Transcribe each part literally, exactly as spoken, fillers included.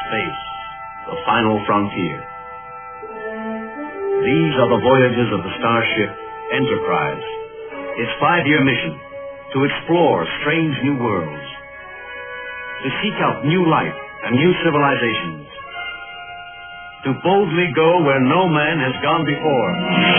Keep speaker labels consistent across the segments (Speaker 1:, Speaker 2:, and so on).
Speaker 1: space, the final frontier. These are the voyages of the starship Enterprise. Its five-year mission, to explore strange new worlds, to seek out new life and new civilizations, to boldly go where no man has gone before.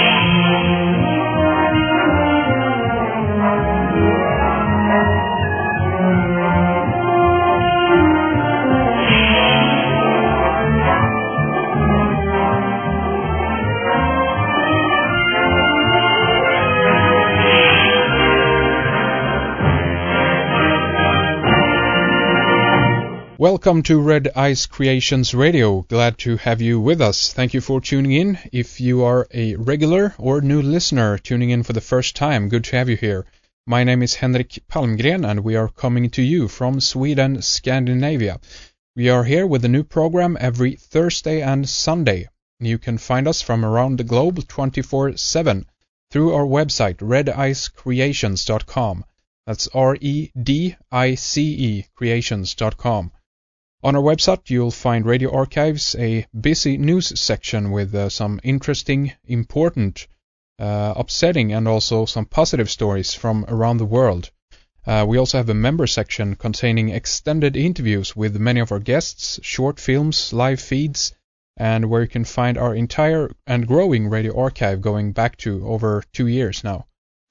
Speaker 2: Welcome to Red Ice Creations Radio. Glad to have you with us. Thank you for tuning in. If you are a regular or new listener tuning in for the first time, good to have you here. My name is Henrik Palmgren and we are coming to you from Sweden, Scandinavia. We are here with a new program every Thursday and Sunday. You can find us from around the globe twenty-four seven through our website red ice creations dot com. That's R E D I C E creations dot com. On our website, you'll find Radio Archives, a busy news section with uh, some interesting, important, uh, upsetting, and also some positive stories from around the world. Uh, we also have a member section containing extended interviews with many of our guests, short films, live feeds, and where you can find our entire and growing radio archive going back to over two years now.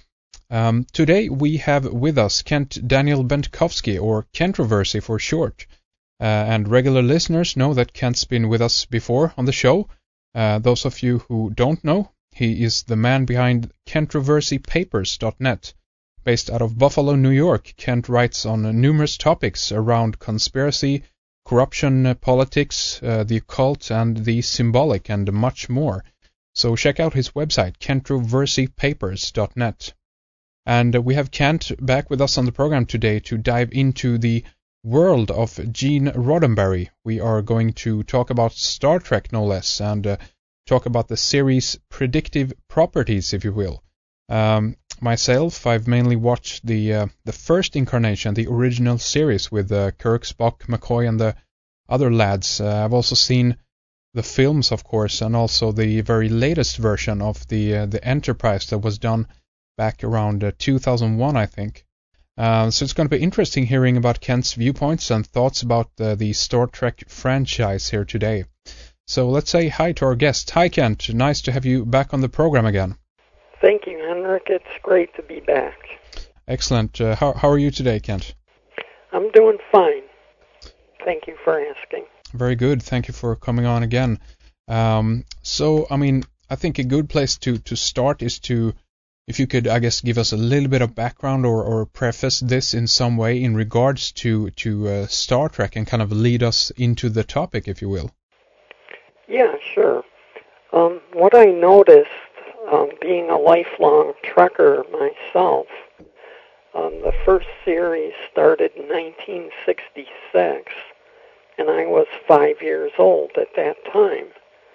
Speaker 2: Um, today we have with us Kent Daniel Bentkowski, or Kentroversy for short. Uh, and regular listeners know that Kent's been with us before on the show. Uh, those of you who don't know, he is the man behind Kentroversy Papers dot net. Based out of Buffalo, New York, Kent writes on numerous topics around conspiracy, corruption, politics, uh, the occult, and the symbolic, and much more. So check out his website, Kentroversy Papers dot net. And uh, we have Kent back with us on the program today to dive into the world of Gene Roddenberry. We are going to talk about Star Trek, no less, and uh, talk about the series' predictive properties, if you will. Um, myself, I've mainly watched the uh, the first incarnation, the original series with uh, Kirk, Spock, McCoy, and the other lads. Uh, I've also seen the films, of course, and also the very latest version of the uh, the Enterprise that was done back around uh, two thousand one, I think. Uh, so it's going to be interesting hearing about Kent's viewpoints and thoughts about uh, the Star Trek franchise here today. So let's say hi to our guest. Hi, Kent. Nice to have you back on the program again.
Speaker 3: Thank you, Henrik. It's great to be back.
Speaker 2: Excellent. Uh, how, how are you today, Kent?
Speaker 3: I'm doing fine. Thank you for asking.
Speaker 2: Very good. Thank you for coming on again. Um, so, I mean, I think a good place to, to start is to If you could, I guess, give us a little bit of background or, or preface this in some way in regards to, to uh, Star Trek and kind of lead us into the topic, if you will.
Speaker 3: Yeah, sure. Um, what I noticed, um, being a lifelong Trekker myself, um, the first series started in nineteen sixty-six, and I was five years old at that time.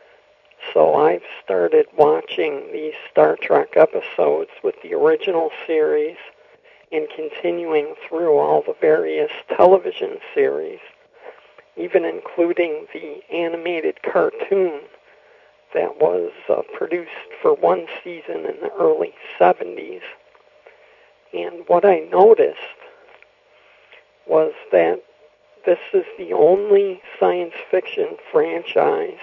Speaker 3: So I've started watching these Star Trek episodes with the original series and continuing through all the various television series, even including the animated cartoon that was uh, produced for one season in the early seventies. And what I noticed was that this is the only science fiction franchise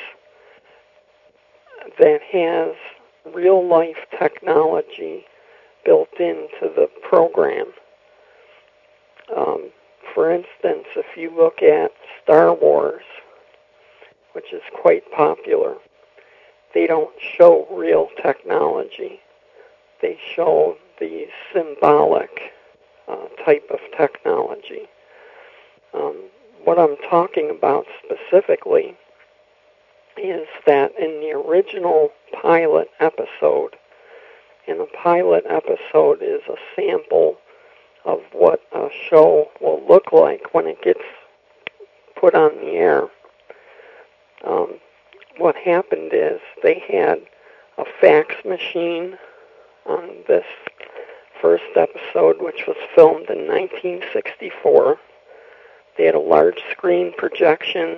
Speaker 3: that has real-life technology built into the program. Um, for instance, if you look at Star Wars, which is quite popular, they don't show real technology. They show the symbolic uh, type of technology. Um, what I'm talking about specifically is that in the original pilot episode, and a pilot episode is a sample of what a show will look like when it gets put on the air. Um, what happened is they had a fax machine on this first episode, which was filmed in nineteen sixty-four. They had a large screen projection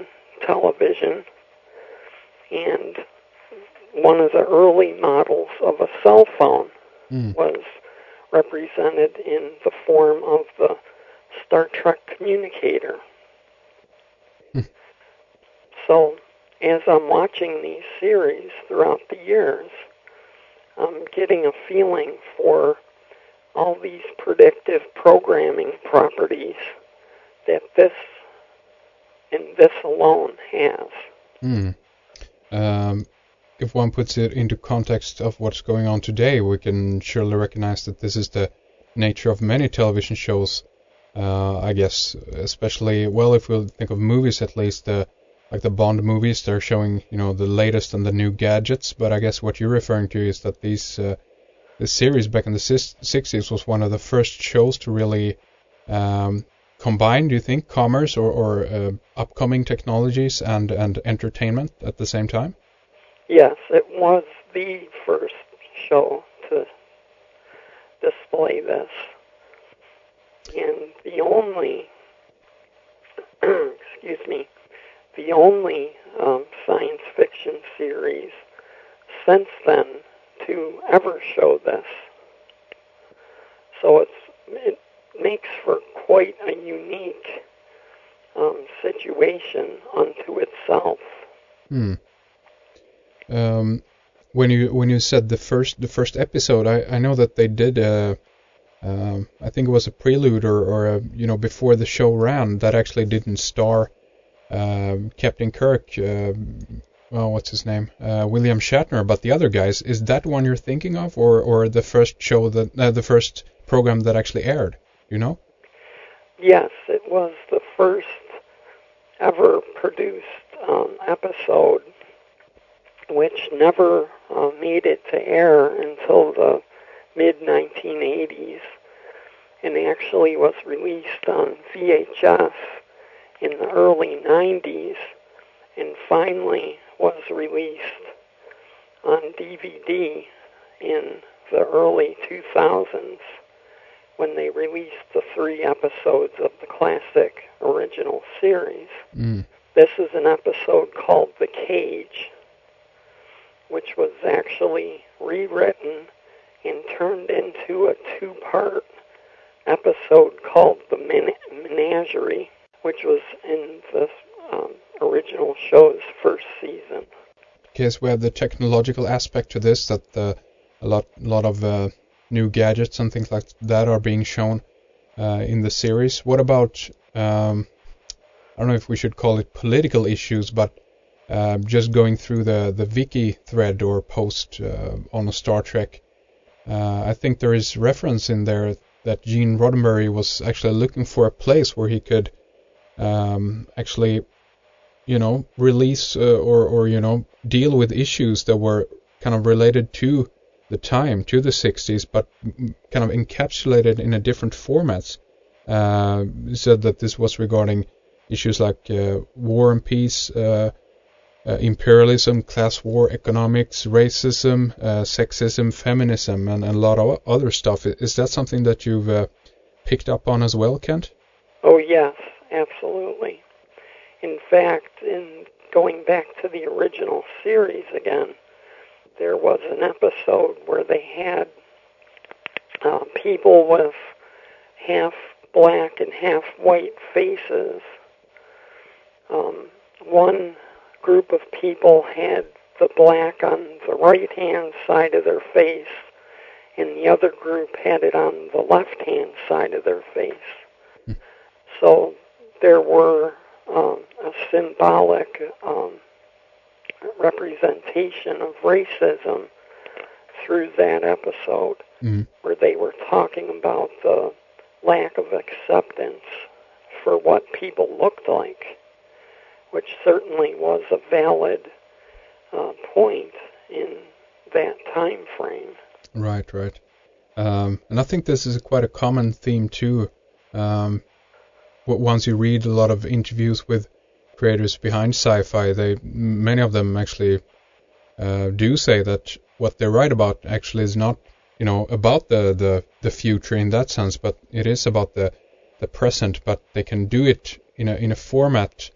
Speaker 3: television, and one of the early models of a cell phone mm. was represented in the form of the Star Trek communicator. Mm. So, as I'm watching these series throughout the years, I'm getting a feeling for all these predictive programming properties that this and this alone has.
Speaker 2: Mm. Um, if one puts it into context of what's going on today, we can surely recognize that this is the nature of many television shows. Uh, I guess, especially, well, if we think of movies at least, uh, like the Bond movies, they're showing, you know, the latest and the new gadgets. But I guess what you're referring to is that these uh, this series back in the sixties was one of the first shows to really um, combine, do you think, commerce or, or uh, upcoming technologies and, and entertainment at the same time?
Speaker 3: Yes, it was the first show to display this. And the only, excuse me, the only um, science fiction series since then to ever show this. So it's, it makes for quite a unique um, situation unto itself.
Speaker 2: Hmm. Um, when you when you said the first the first episode, I, I know that they did a, um, I think it was a prelude or, or a, you know, before the show ran, that actually didn't star uh, Captain Kirk. Uh, well, what's his name? Uh, William Shatner. But the other guys, is that one you're thinking of, or or the first show that uh, the first program that actually aired? You know?
Speaker 3: Yes, it was the first ever produced um, episode, which never uh, made it to air until the mid nineteen eighties, and actually was released on V H S in the early nineties, and finally was released on D V D in the early two thousands, when they released the three episodes of the classic original series.
Speaker 2: Mm.
Speaker 3: This is an episode called The Cage, which was actually rewritten and turned into a two-part episode called The Men- Menagerie, which was in the um, original show's first season.
Speaker 2: Okay, so we have the technological aspect to this, that uh, a lot, lot of uh, new gadgets and things like that are being shown uh, in the series. What about, um, I don't know if we should call it political issues, but Uh, just going through the, the wiki thread or post uh, on Star Trek, uh, I think there is reference in there that Gene Roddenberry was actually looking for a place where he could um, actually, you know, release uh, or, or, you know, deal with issues that were kind of related to the time, to the sixties, but kind of encapsulated in a different formats. Uh, he said that this was regarding issues like uh, war and peace, uh, Uh, imperialism, class war, economics, racism, uh, sexism, feminism, and, and a lot of other stuff. Is that something that you've uh, picked up on as well, Kent?
Speaker 3: Oh, yes, absolutely. In fact, in going back to the original series again, there was an episode where they had uh, people with half black and half white faces. Um, one group of people had the black on the right-hand side of their face, and the other group had it on the left-hand side of their face. Mm. So there were um, a symbolic um, representation of racism through that episode, mm. where they were talking about the lack of acceptance for what people looked like, which certainly was a valid uh, point in that time frame.
Speaker 2: Right, right. Um, and I think this is quite a common theme too. Um, once you read a lot of interviews with creators behind sci-fi, they many of them actually uh, do say that what they write about actually is not, you know, about the, the, the future in that sense, but it is about the the present. But they can do it in a in a format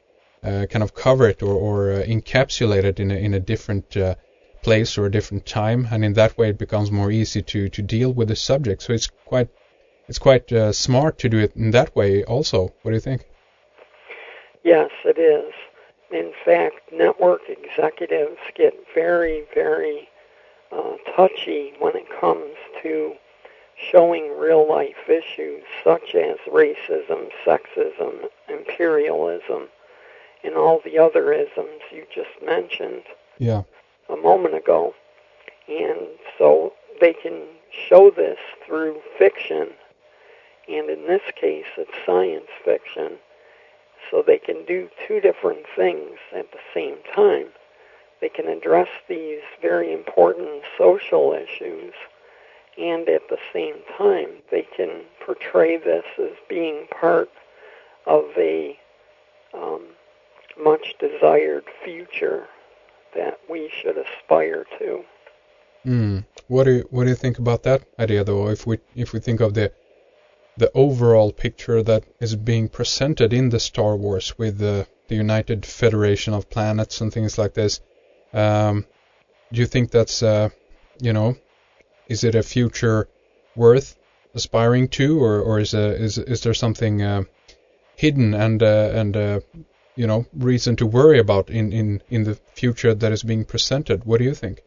Speaker 2: uh, kind of cover it or, or uh, encapsulate it in a, in a different uh, place or a different time, and in that way it becomes more easy to, to deal with the subject. So it's quite it's quite uh, smart to do it in that way also. What do you think?
Speaker 3: Yes, it is. In fact, network executives get very, very uh, touchy when it comes to showing real-life issues such as racism, sexism, imperialism, and all the other isms you just mentioned
Speaker 2: yeah.
Speaker 3: a moment ago. And so they can show this through fiction, and in this case it's science fiction. So they can do two different things at the same time. They can address these very important social issues, and at the same time they can portray this as being part of a um, much desired future that we should aspire to.
Speaker 2: Mm. What do you, what do you think about that idea, though? If we if we think of the the overall picture that is being presented in the Star Wars with the, the United Federation of Planets and things like this, um, do you think that's uh, you know, is it a future worth aspiring to, or or is a, is is there something uh, hidden and uh, and uh, you know, reason to worry about in, in, in the future that is being presented? What do you think?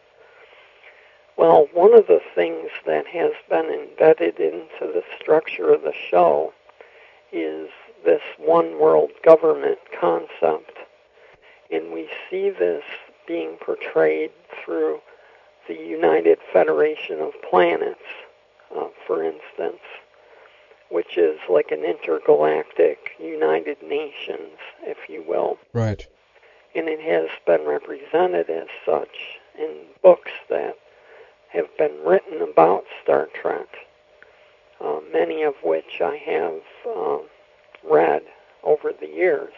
Speaker 3: Well, one of the things that has been embedded into the structure of the show is this one world government concept. And we see this being portrayed through the United Federation of Planets, uh, for instance, which is like an intergalactic United Nations, if you will.
Speaker 2: Right.
Speaker 3: And it has been represented as such in books that have been written about Star Trek, uh, many of which I have uh, read over the years.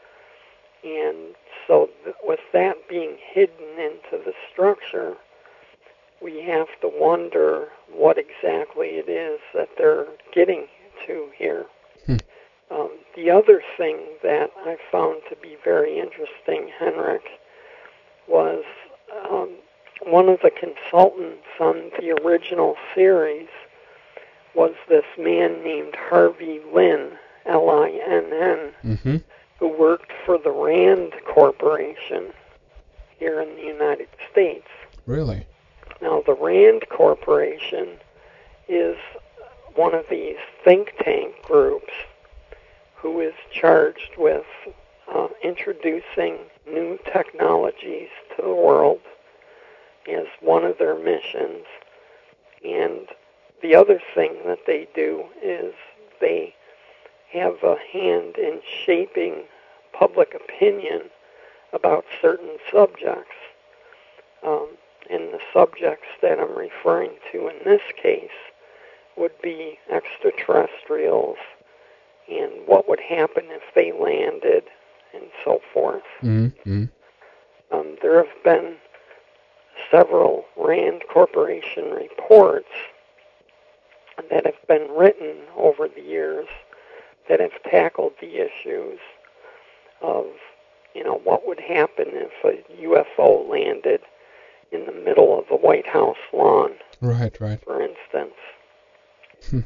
Speaker 3: And so th- with that being hidden into the structure, we have to wonder what exactly it is that they're getting to here.
Speaker 2: Hmm.
Speaker 3: Um, the other thing that I found to be very interesting, Henrik, was um, one of the consultants on the original series was this man named Harvey Lin, L I N N,
Speaker 2: mm-hmm.
Speaker 3: who worked for the RAND Corporation here in the United States.
Speaker 2: Really?
Speaker 3: Now, the RAND Corporation is one of these think tank groups who is charged with uh, introducing new technologies to the world as one of their missions. And the other thing that they do is they have a hand in shaping public opinion about certain subjects. Um, and the subjects that I'm referring to in this case would be extraterrestrials and what would happen if they landed and so forth.
Speaker 2: Mm-hmm.
Speaker 3: Um, there have been several RAND Corporation reports that have been written over the years that have tackled the issues of, you know, what would happen if a U F O landed in the middle of the White House lawn.
Speaker 2: Right, right.
Speaker 3: For instance.
Speaker 2: Hmm.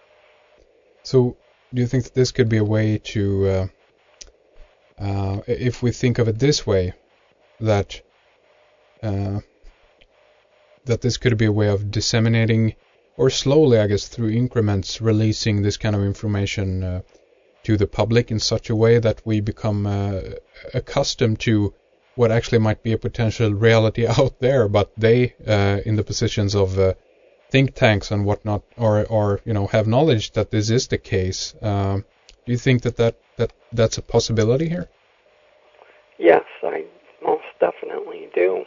Speaker 2: So, do you think that this could be a way to, uh, uh, if we think of it this way, that uh, that this could be a way of disseminating, or slowly, I guess, through increments, releasing this kind of information uh, to the public in such a way that we become uh, accustomed to what actually might be a potential reality out there, but they, uh, in the positions of uh, think tanks and whatnot, or, or you know, have knowledge that this is the case. Um, do you think that, that, that that's a possibility here?
Speaker 3: Yes, I most definitely do.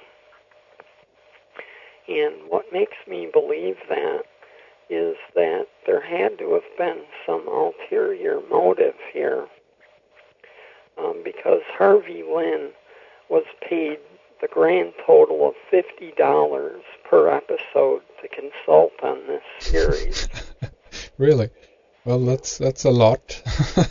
Speaker 3: And what makes me believe that is that there had to have been some ulterior motive here, um, because Harvey Lin was paid the grand total of fifty dollars per episode to consult on this series.
Speaker 2: Really? Well, that's that's a lot.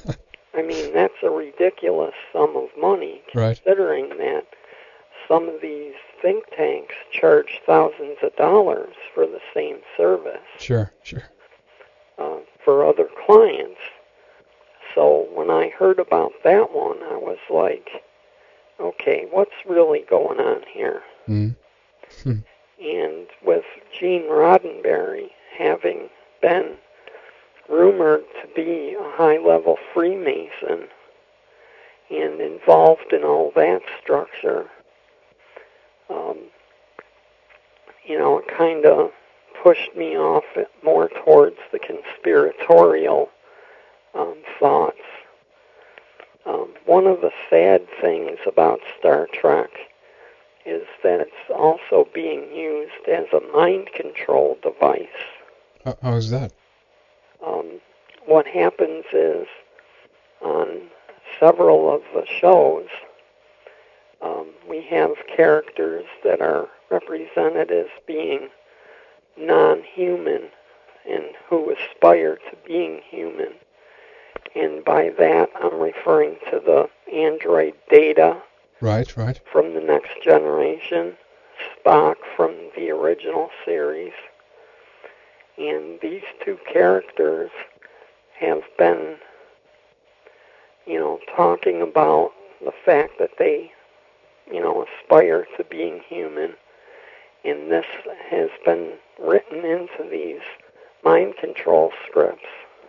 Speaker 3: I mean, that's a ridiculous sum of money, considering right. that some of these think tanks charge thousands of dollars for the same service.
Speaker 2: Sure, sure.
Speaker 3: Uh, for other clients. So when I heard about that one, I was like, okay, what's really going on here?
Speaker 2: Mm.
Speaker 3: And with Gene Roddenberry having been rumored to be a high-level Freemason and involved in all that structure, um, you know, it kind of pushed me off more towards the conspiratorial um, thoughts. Um, one of the sad things about Star Trek is that it's also being used as a mind control device.
Speaker 2: How, how is that?
Speaker 3: Um, what happens is, on several of the shows, um, we have characters that are represented as being non-human and who aspire to being human. And by that, I'm referring to the android Data.
Speaker 2: Right, right.
Speaker 3: From the Next Generation, Spock from the original series. And these two characters have been, you know, talking about the fact that they, you know, aspire to being human. And this has been written into these mind control scripts.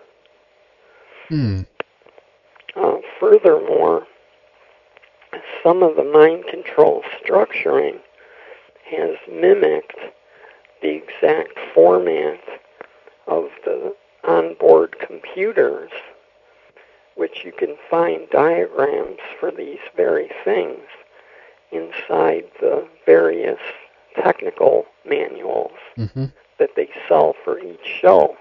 Speaker 2: Hmm.
Speaker 3: Uh, furthermore, some of the mind control structuring has mimicked the exact format of the onboard computers, which you can find diagrams for these very things inside the various technical manuals
Speaker 2: mm-hmm.
Speaker 3: that they sell for each show.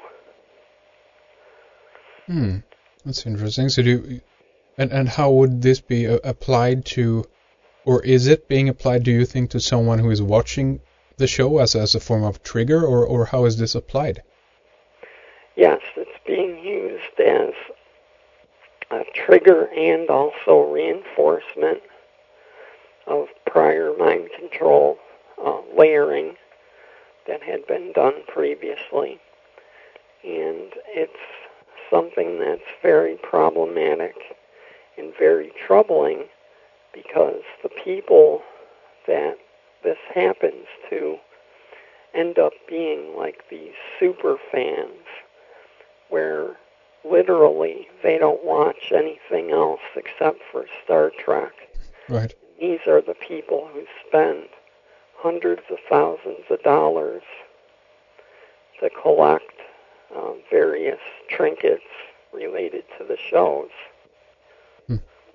Speaker 2: Hmm, that's interesting. So do, and and how would this be uh, applied to, or is it being applied, do you think, to someone who is watching the show as as a form of trigger, or or how is this applied?
Speaker 3: Yes, it's being used as a trigger and also reinforcement of prior mind control uh, layering that had been done previously. And it's something that's very problematic and very troubling because the people that this happens to end up being like these super fans where literally they don't watch anything else except for Star Trek.
Speaker 2: Right.
Speaker 3: These are the people who spend hundreds of thousands of dollars to collect um, various trinkets related to the shows.
Speaker 2: Hmm.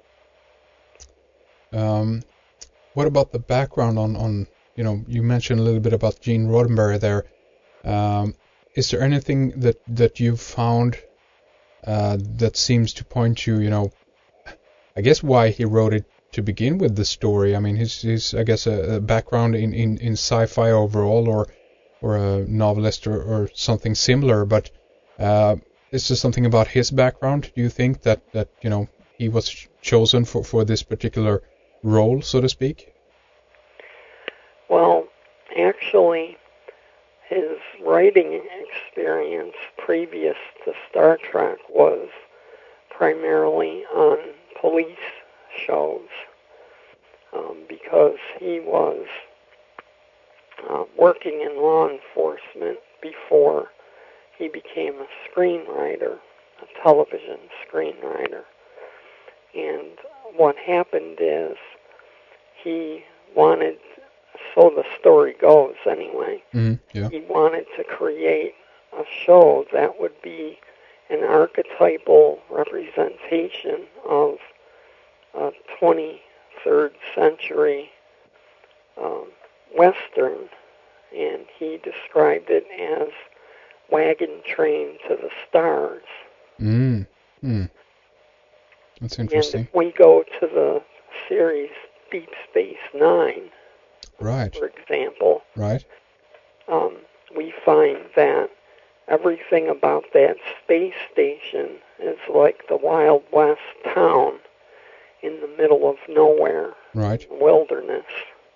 Speaker 2: Um, what about the background on, on, you know, you mentioned a little bit about Gene Roddenberry there. Um, is there anything that, that you've found uh, that seems to point to, you know, I guess why he wrote it to begin with the story? I mean, his, his I guess, a, a background in, in, in sci-fi overall, or or a novelist or, or something similar, but uh, is there something about his background, do you think, that, that you know, he was ch- chosen for, for this particular role, so to speak?
Speaker 3: Well, actually, his writing experience previous to Star Trek was primarily on police shows, um, because he was uh, working in law enforcement before he became a screenwriter, a television screenwriter. And what happened is he wanted, so the story goes anyway,
Speaker 2: mm, yeah.
Speaker 3: he wanted to create a show that would be an archetypal representation of a twenty-third century um, Western, and he described it as Wagon Train to the Stars.
Speaker 2: Mm, mm. That's interesting.
Speaker 3: And if we go to the series Deep Space Nine,
Speaker 2: right.
Speaker 3: for example,
Speaker 2: right.
Speaker 3: um, we find that everything about that space station is like the Wild West town in the middle of nowhere.
Speaker 2: Right.
Speaker 3: Wilderness.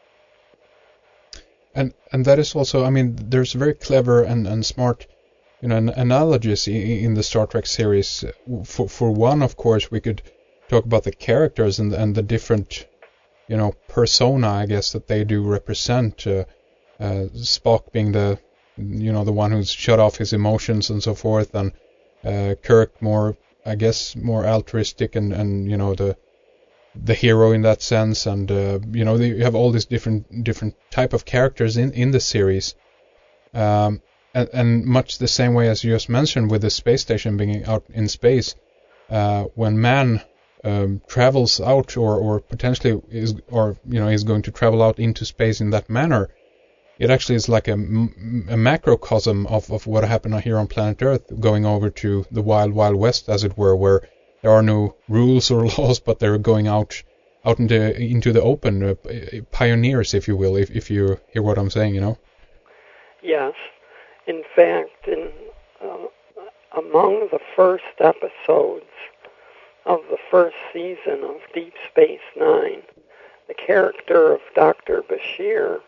Speaker 2: And and that is also, I mean, there's very clever and, and smart, you know, an analogies in, in the Star Trek series. For for one, of course, we could talk about the characters and and the different, you know, persona, I guess, that they do represent. Uh, uh, Spock being the, you know, the one who's shut off his emotions and so forth, and uh, Kirk more, I guess, more altruistic and, and you know, the the hero in that sense, and uh, you know, you have all these different different type of characters in in the series, um, and, and much the same way as you just mentioned with the space station being out in space, uh, when man um, travels out or or potentially is or you know is going to travel out into space in that manner, it actually is like a, a macrocosm of of what happened here on planet Earth, going over to the wild wild west, as it were, where there are no rules or laws, but they're going out out into into the open, uh, pioneers, if you will, if if you hear what I'm saying, you know.
Speaker 3: Yes, in fact, in uh, among the first episodes of the first season of Deep Space Nine, the character of Doctor Bashir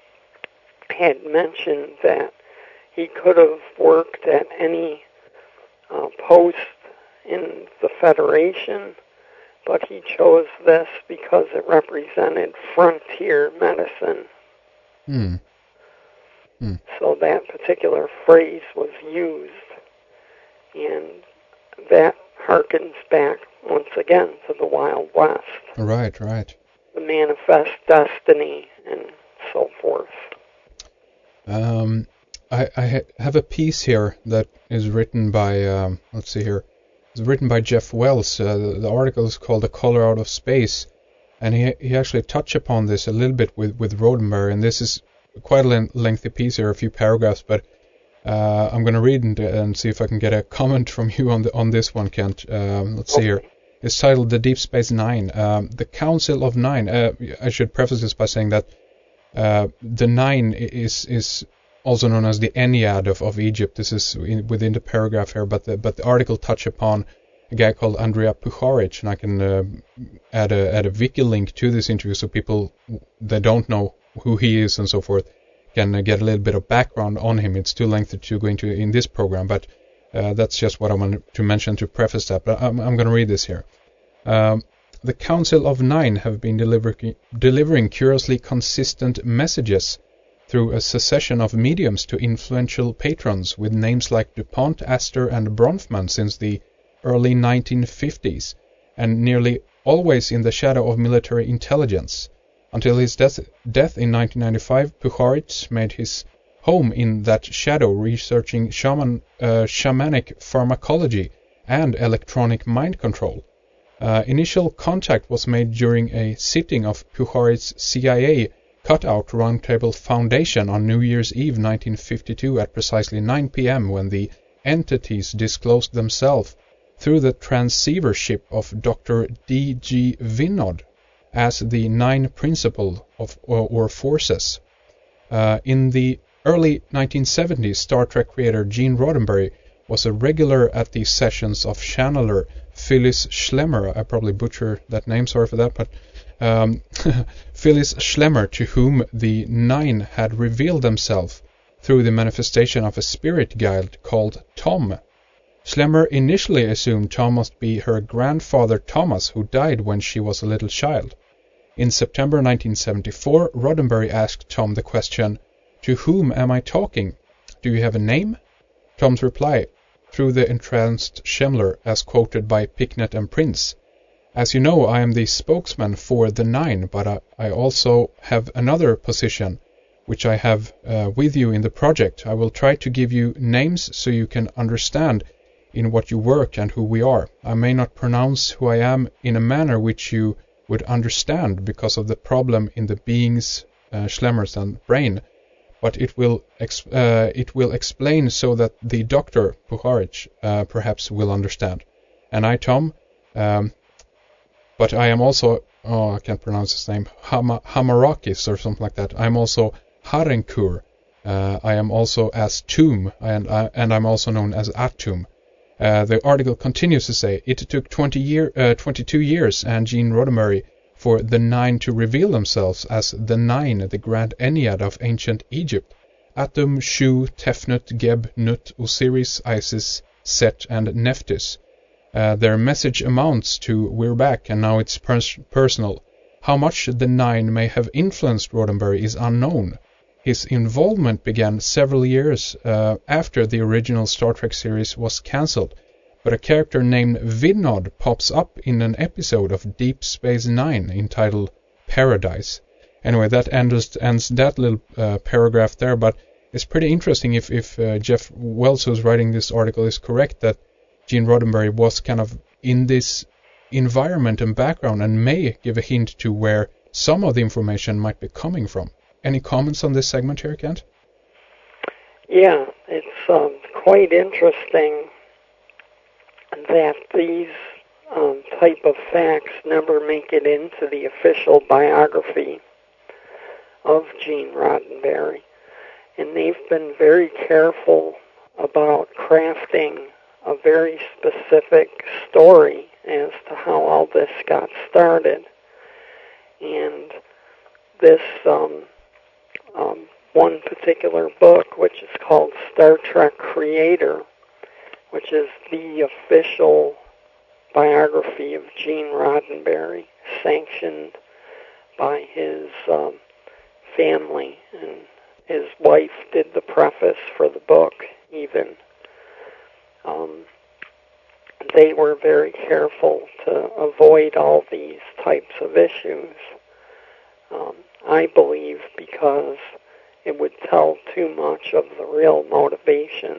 Speaker 3: had mentioned that he could have worked at any uh, post in the Federation, but he chose this because it represented frontier medicine.
Speaker 2: Hmm. Hmm.
Speaker 3: So that particular phrase was used, and that harkens back once again to the Wild West.
Speaker 2: Right, right.
Speaker 3: The manifest destiny and so forth.
Speaker 2: Um, I, I ha- have a piece here that is written by, um, let's see here, it's written by Jeff Wells. Uh, the, the article is called "The Color Out of Space," and he he actually touched upon this a little bit with, with Roddenberry, and this is quite a len- lengthy piece here, a few paragraphs, but uh, I'm going to read and, and see if I can get a comment from you on the on this one, Kent. Um, let's see here. It's titled "The Deep Space Nine." Um, the Council of Nine. Uh, I should preface this by saying that uh, the Nine is is also known as the Ennead of, of Egypt. This is in, within the paragraph here, but the, but the article touched upon a guy called Andrija Puharich, and I can uh, add a add a wiki link to this interview so people that don't know who he is and so forth can uh, get a little bit of background on him. It's too lengthy to go into in this program, but uh, that's just what I wanted to mention to preface that. But I'm, I'm going to read this here. Um, the Council of Nine have been deliver- delivering curiously consistent messages through a succession of mediums to influential patrons with names like DuPont, Astor, and Bronfman since the early nineteen fifties, and nearly always in the shadow of military intelligence. Until his death, death in nineteen ninety-five, Puharich made his home in that shadow, researching shaman, uh, shamanic pharmacology and electronic mind control. Uh, initial contact was made during a sitting of Puharich's C I A Cutout Roundtable Foundation on New Year's Eve nineteen fifty-two at precisely nine p.m. when the entities disclosed themselves through the transceivership of Doctor D G Vinod as the Nine Principle of or, or Forces. Uh, in the early nineteen seventies, Star Trek creator Gene Roddenberry was a regular at these sessions of channeler Phyllis Schlemmer. I probably butchered that name, sorry for that, but um, Phyllis Schlemmer, to whom the Nine had revealed themselves through the manifestation of a spirit guide called Tom. Schlemmer initially assumed Tom must be her grandfather Thomas, who died when she was a little child. In September nineteen seventy-four, Roddenberry asked Tom the question, "To whom am I talking? Do you have a name?" Tom's reply, through the entranced Schlemmer, as quoted by Picknett and Prince: "As you know, I am the spokesman for the Nine, but I, I also have another position, which I have uh, with you in the project. I will try to give you names so you can understand in what you work and who we are. I may not pronounce who I am in a manner which you would understand because of the problem in the being's, uh, Schlemmer's and brain, but it will ex- uh, it will explain so that the doctor, Puharich, uh, perhaps will understand. And I, Tom, um, but I am also, oh, I can't pronounce his name, Hama, Hamarakis or something like that. I'm also Harenkur, Uh, I am also as Tomb, and, I, and I'm also known as Atom. Uh, the article continues to say, it took twenty year, uh, twenty-two years and Gene Roddenberry for the Nine to reveal themselves as the Nine, the Grand Ennead of ancient Egypt. Atum, Shu, Tefnut, Geb, Nut, Osiris, Isis, Set, and Nephthys. Uh, their message amounts to "We're back, and now it's pers- personal." How much the Nine may have influenced Roddenberry is unknown. His involvement began several years uh, after the original Star Trek series was cancelled, but a character named Vinod pops up in an episode of Deep Space Nine entitled Paradise. Anyway, that ends, ends that little uh, paragraph there, but it's pretty interesting if, if uh, Jeff Wells, who's writing this article, is correct that Gene Roddenberry was kind of in this environment and background and may give a hint to where some of the information might be coming from. Any comments on this segment here, Kent?
Speaker 3: Yeah, it's um, quite interesting that these um, type of facts never make it into the official biography of Gene Roddenberry. And they've been very careful about crafting a very specific story as to how all this got started. And this um, um, one particular book, which is called Star Trek Creator, which is the official biography of Gene Roddenberry, sanctioned by his um, family, and his wife did the preface for the book even. Um, they were very careful to avoid all these types of issues. Um, I believe because it would tell too much of the real motivation.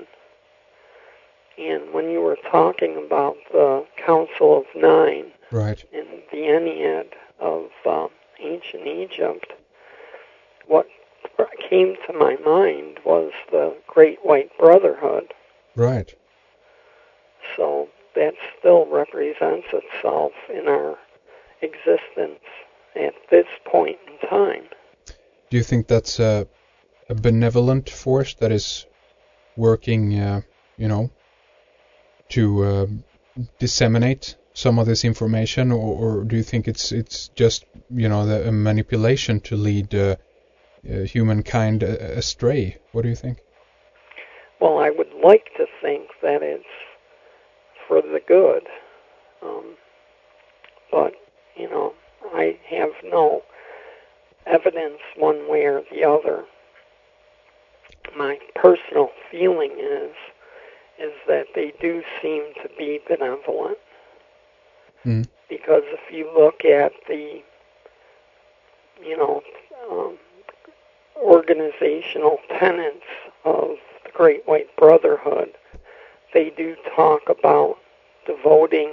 Speaker 3: And when you were talking about the Council of Nine,
Speaker 2: right,
Speaker 3: and the Ennead of um, ancient Egypt, what came to my mind was the Great White Brotherhood.
Speaker 2: Right.
Speaker 3: So that still represents itself in our existence at this point in time.
Speaker 2: Do you think that's a, a benevolent force that is working, uh, you know, to uh, disseminate some of this information, or, or do you think it's it's just, you know, the, a manipulation to lead uh, uh, humankind astray? What do you think?
Speaker 3: Well, I would like to think that it's for the good, um, but, you know, I have no evidence one way or the other. My personal feeling is is that they do seem to be benevolent.
Speaker 2: Mm.
Speaker 3: Because if you look at the, you know, um, organizational tenets of the Great White Brotherhood, they do talk about devoting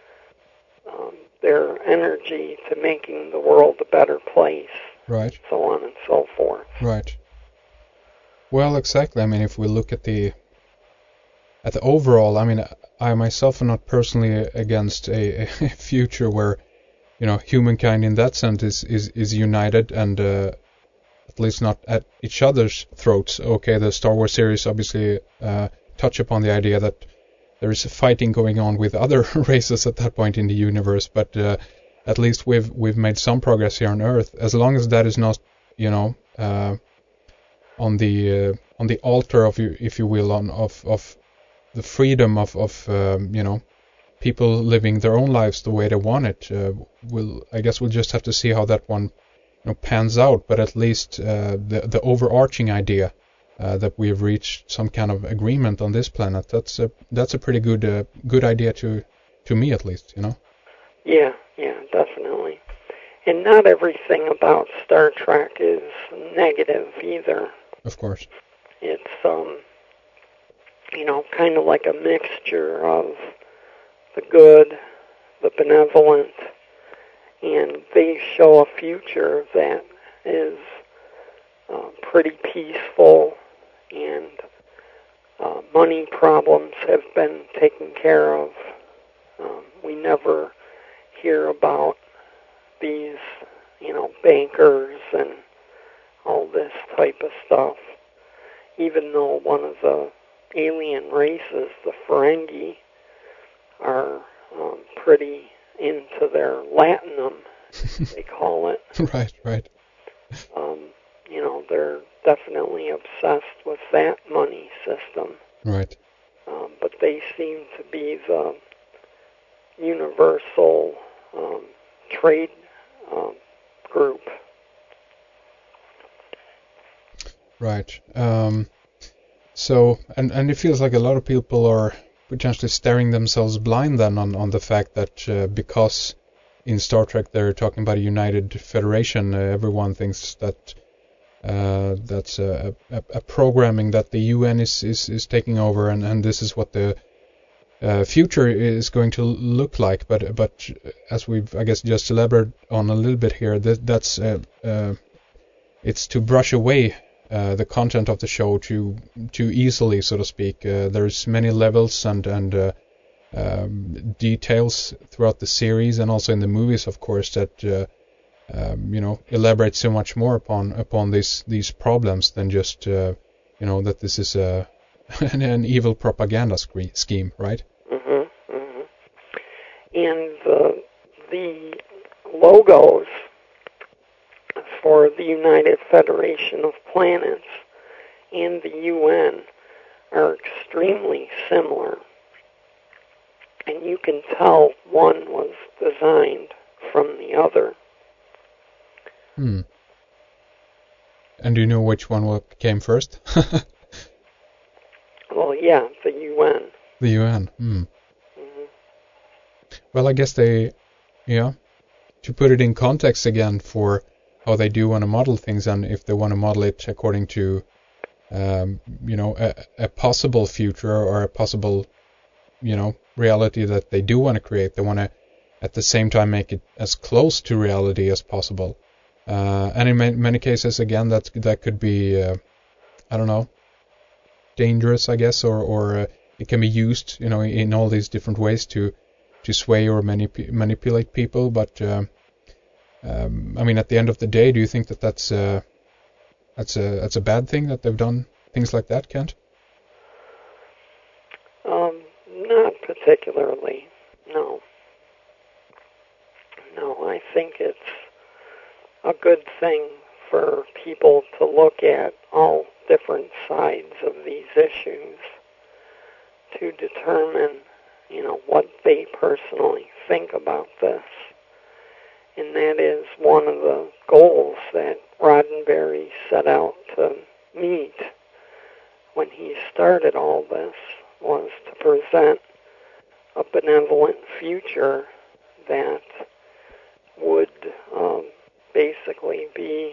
Speaker 3: um, their energy to making the world a better place.
Speaker 2: Right.
Speaker 3: So on and so forth.
Speaker 2: Right. Well, exactly. I mean, if we look at the at the overall, I mean, I myself am not personally against a, a future where, you know, humankind in that sense is is, is united and uh, at least not at each other's throats. Okay, the Star Wars series obviously uh, touch upon the idea that there is fighting going on with other races at that point in the universe, but uh, at least we've we've made some progress here on Earth. As long as that is not, you know, uh, on the uh, on the altar of you, if you will, on of of the freedom of of um, you know, people living their own lives the way they want it. Uh, we'll I guess we'll just have to see how that one, you know, pans out. But at least uh, the the overarching idea uh, that we have reached some kind of agreement on this planet. That's a that's a pretty good uh, good idea to to me, at least, you know.
Speaker 3: Yeah, yeah, definitely. And not everything about Star Trek is negative either.
Speaker 2: Of course.
Speaker 3: It's um. you know, kind of like a mixture of the good, the benevolent, and they show a future that is uh, pretty peaceful, and uh, money problems have been taken care of. Um, we never hear about these, you know, bankers and all this type of stuff. even though one of the alien races, the Ferengi, are um, pretty into their Latinum, they call it.
Speaker 2: Right, right.
Speaker 3: Um, you know, they're definitely obsessed with that money system.
Speaker 2: Right.
Speaker 3: Um, but they seem to be the universal um, trade um, group.
Speaker 2: Right. Um, so, and, and it feels like a lot of people are potentially staring themselves blind then on, on the fact that uh, because in Star Trek they're talking about a united federation, uh, everyone thinks that uh, that's a, a, a programming that the U N is, is, is taking over, and, and this is what the uh, future is going to look like. But but as we've, I guess, just elaborated on a little bit here, that that's uh, uh, it's to brush away Uh, the content of the show too too easily, so to speak. Uh, there's many levels and and uh, um, details throughout the series, and also in the movies, of course, that uh, um, you know elaborate so much more upon upon these these problems than just uh, you know that this is a an, an evil propaganda scre- scheme, right?
Speaker 3: Mm-hmm, mm-hmm. And the the logos for the United Federation of Planets and the U N are extremely similar. And you can tell one was designed from the other.
Speaker 2: Hmm. And do you know which one came first?
Speaker 3: Well, yeah, the U N.
Speaker 2: The U N. Hmm.
Speaker 3: Mm-hmm.
Speaker 2: Well, I guess they, yeah, to put it in context again for how they do want to model things, and if they want to model it according to, um, you know, a, a possible future or a possible, you know, reality that they do want to create. They want to, at the same time, make it as close to reality as possible. Uh, and in ma- many cases, again, that that could be, uh, I don't know, dangerous, I guess, or or uh, it can be used, you know, in all these different ways to to sway or manip- manipulate people, but. Uh, Um, I mean, at the end of the day, do you think that that's uh, that's a that's a bad thing that they've done things like that, Kent?
Speaker 3: Um, not particularly. No. No, I think it's a good thing for people to look at all different sides of these issues to determine, you know, what they personally think about this. And that is one of the goals that Roddenberry set out to meet when he started all this, was to present a benevolent future that would um, basically be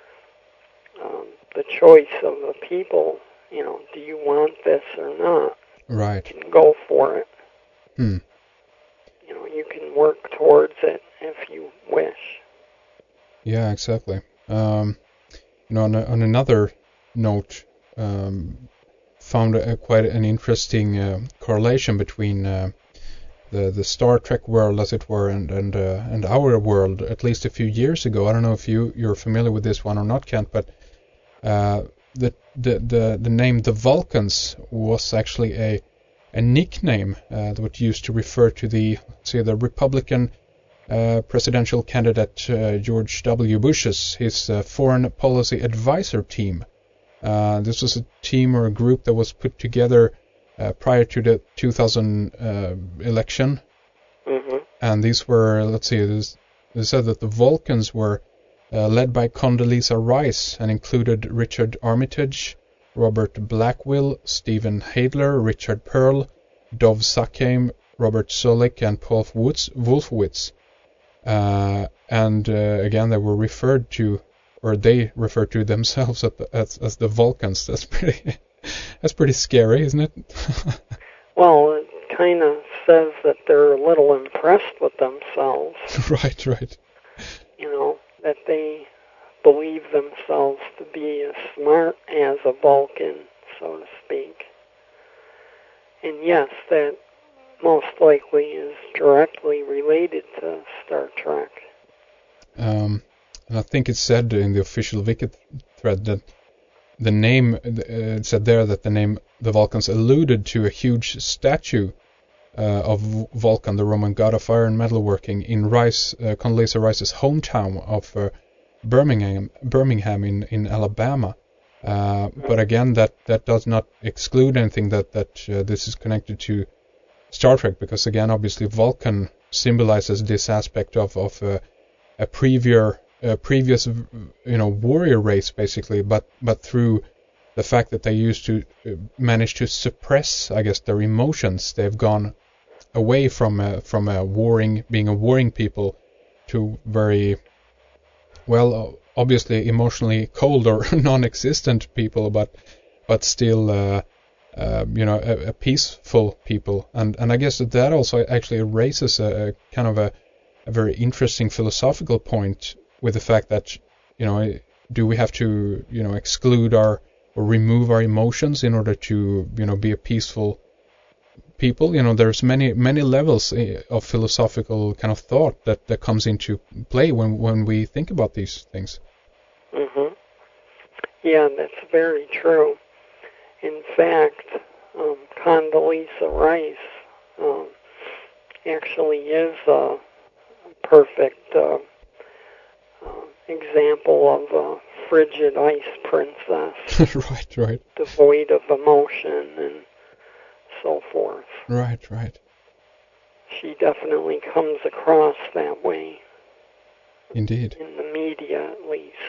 Speaker 3: um, the choice of the people. You know, do you want this or not?
Speaker 2: Right.
Speaker 3: You can go for it.
Speaker 2: Hmm.
Speaker 3: You know, you can work towards it if you wish.
Speaker 2: Yeah, exactly. Um, you know, on, a, on another note, um, found a, quite an interesting uh, correlation between uh, the the Star Trek world, as it were, and and uh, and our world. At least a few years ago, I don't know if you you're familiar with this one or not, Kent, but uh, the the the the name the Vulcans was actually a a nickname uh, that was used to refer to the, say, the Republican uh, presidential candidate uh, George W. Bush's his uh, foreign policy advisor team. Uh, this was a team or a group that was put together uh, prior to the two thousand uh, election,
Speaker 3: Mm-hmm.
Speaker 2: and these were, let's see, this, they said that the Vulcans were uh, led by Condoleezza Rice and included Richard Armitage, Robert Blackwell, Stephen Hadler, Richard Pearl, Dov Sakheim, Robert Zoellick, and Paul Wolfowitz. Uh, and uh, again, they were referred to, or they referred to themselves as, as the Vulcans. That's pretty, that's pretty scary, isn't it?
Speaker 3: Well, it kind of says that they're a little impressed with themselves.
Speaker 2: Right, right.
Speaker 3: You know, that they believe themselves to be as smart as a Vulcan, so to speak. And yes, that most likely is directly related to Star Trek.
Speaker 2: Um, and I think it's said in the official Wiki thread that the name uh, it said there that the name the Vulcans alluded to a huge statue uh, of Vulcan, the Roman god of fire and metalworking, in Rice, uh, Condoleezza Rice's hometown of uh, Birmingham, Birmingham in in Alabama. Uh, but again, that, that does not exclude anything that that uh, this is connected to Star Trek, because again, obviously, Vulcan symbolizes this aspect of of uh, a previous a previous you know warrior race, basically, but but through the fact that they used to uh, manage to suppress, I guess, their emotions, they've gone away from a, from a warring being a warring people to very well. Obviously emotionally cold or non-existent people, but but still, uh, uh, you know, a, a peaceful people, and and I guess that that also actually raises a, a kind of a, a very interesting philosophical point with the fact that, you know, do we have to, you know, exclude our or remove our emotions in order to, you know, be a peaceful people? You know, there's many many levels of philosophical kind of thought that that comes into play when when we think about these things.
Speaker 3: Mm-hmm. Yeah, that's very true. In fact, um, Condoleezza Rice um, actually is a perfect uh, uh, example of a frigid ice princess.
Speaker 2: Right, right.
Speaker 3: Devoid of emotion and so forth.
Speaker 2: Right, right.
Speaker 3: She definitely comes across that way.
Speaker 2: Indeed.
Speaker 3: In the media, at least.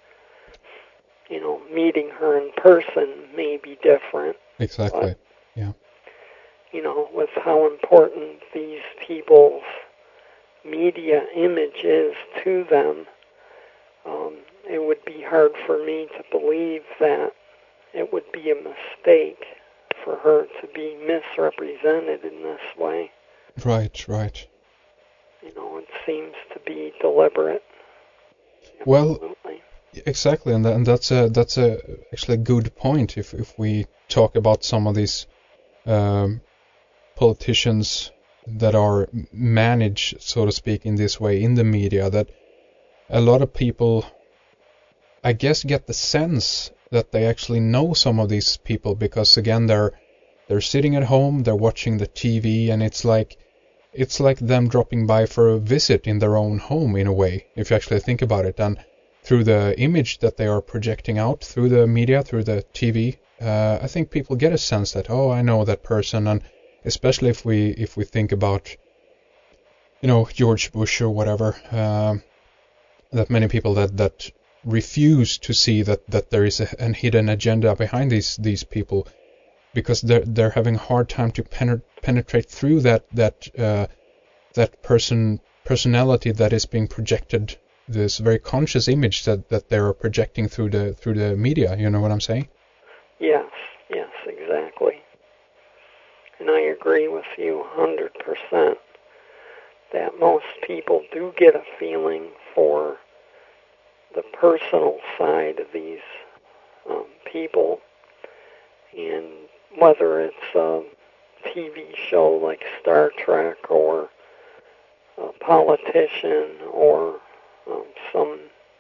Speaker 3: You know, meeting her in person may be different.
Speaker 2: Exactly,
Speaker 3: but,
Speaker 2: yeah.
Speaker 3: You know, with how important these people's media image is to them, um, it would be hard for me to believe that it would be a mistake for her to be misrepresented in this way.
Speaker 2: Right, right.
Speaker 3: You know, it seems to be deliberate.
Speaker 2: Well,
Speaker 3: Absolutely.
Speaker 2: Exactly, and, that, and that's a that's a actually a good point. If if we talk about some of these um, politicians that are managed, so to speak, in this way in the media, that a lot of people, I guess, get the sense that they actually know some of these people because, again, they're they're sitting at home, they're watching the T V, and it's like it's like them dropping by for a visit in their own home in a way, if you actually think about it. And through the image that they are projecting out through the media, through the T V, uh, I think people get a sense that, oh, I know that person. And especially if we if we think about, you know, George Bush or whatever, uh, that many people that, that refuse to see that, that there is a, an hidden agenda behind these these people, because they're they're having a hard time to penet- penetrate through that that uh, that person personality that is being projected. This very conscious image that, that they're projecting through the through the media. You know what I'm saying?
Speaker 3: Yes, yes, exactly. And I agree with you one hundred percent that most people do get a feeling for the personal side of these um, people. And whether it's a T V show like Star Trek or a politician or Um, some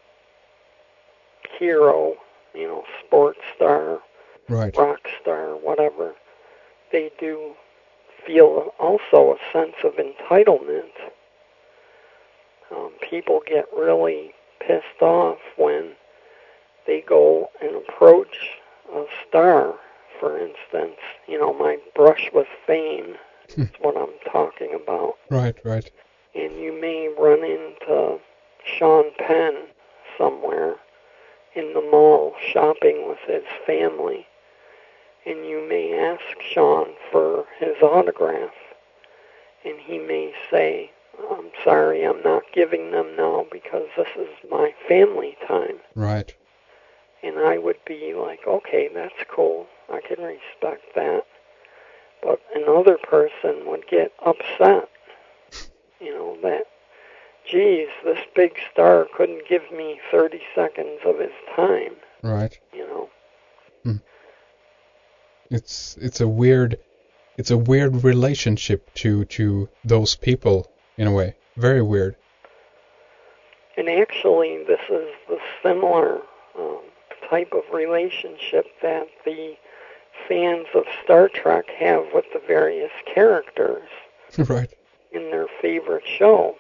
Speaker 3: hero, you know, sports star,
Speaker 2: right.
Speaker 3: rock star, whatever, they do feel also a sense of entitlement. Um, people get really pissed off when they go and approach a star, for instance. You know, my brush with fame is what I'm talking about.
Speaker 2: Right, right.
Speaker 3: And you may run into Sean Penn somewhere in the mall shopping with his family, and you may ask Sean for his autograph, and he may say, I'm sorry, I'm not giving them now because this is my family time.
Speaker 2: Right.
Speaker 3: And I would be like, okay, that's cool. I can respect that. But another person would get upset, you know, that, geez, this big star couldn't give me thirty seconds of his time.
Speaker 2: Right.
Speaker 3: You know.
Speaker 2: Hmm. It's it's a weird it's a weird relationship to to those people in a way. Very weird.
Speaker 3: And actually, this is the similar um, type of relationship that the fans of Star Trek have with the various characters
Speaker 2: right.
Speaker 3: in their favorite show.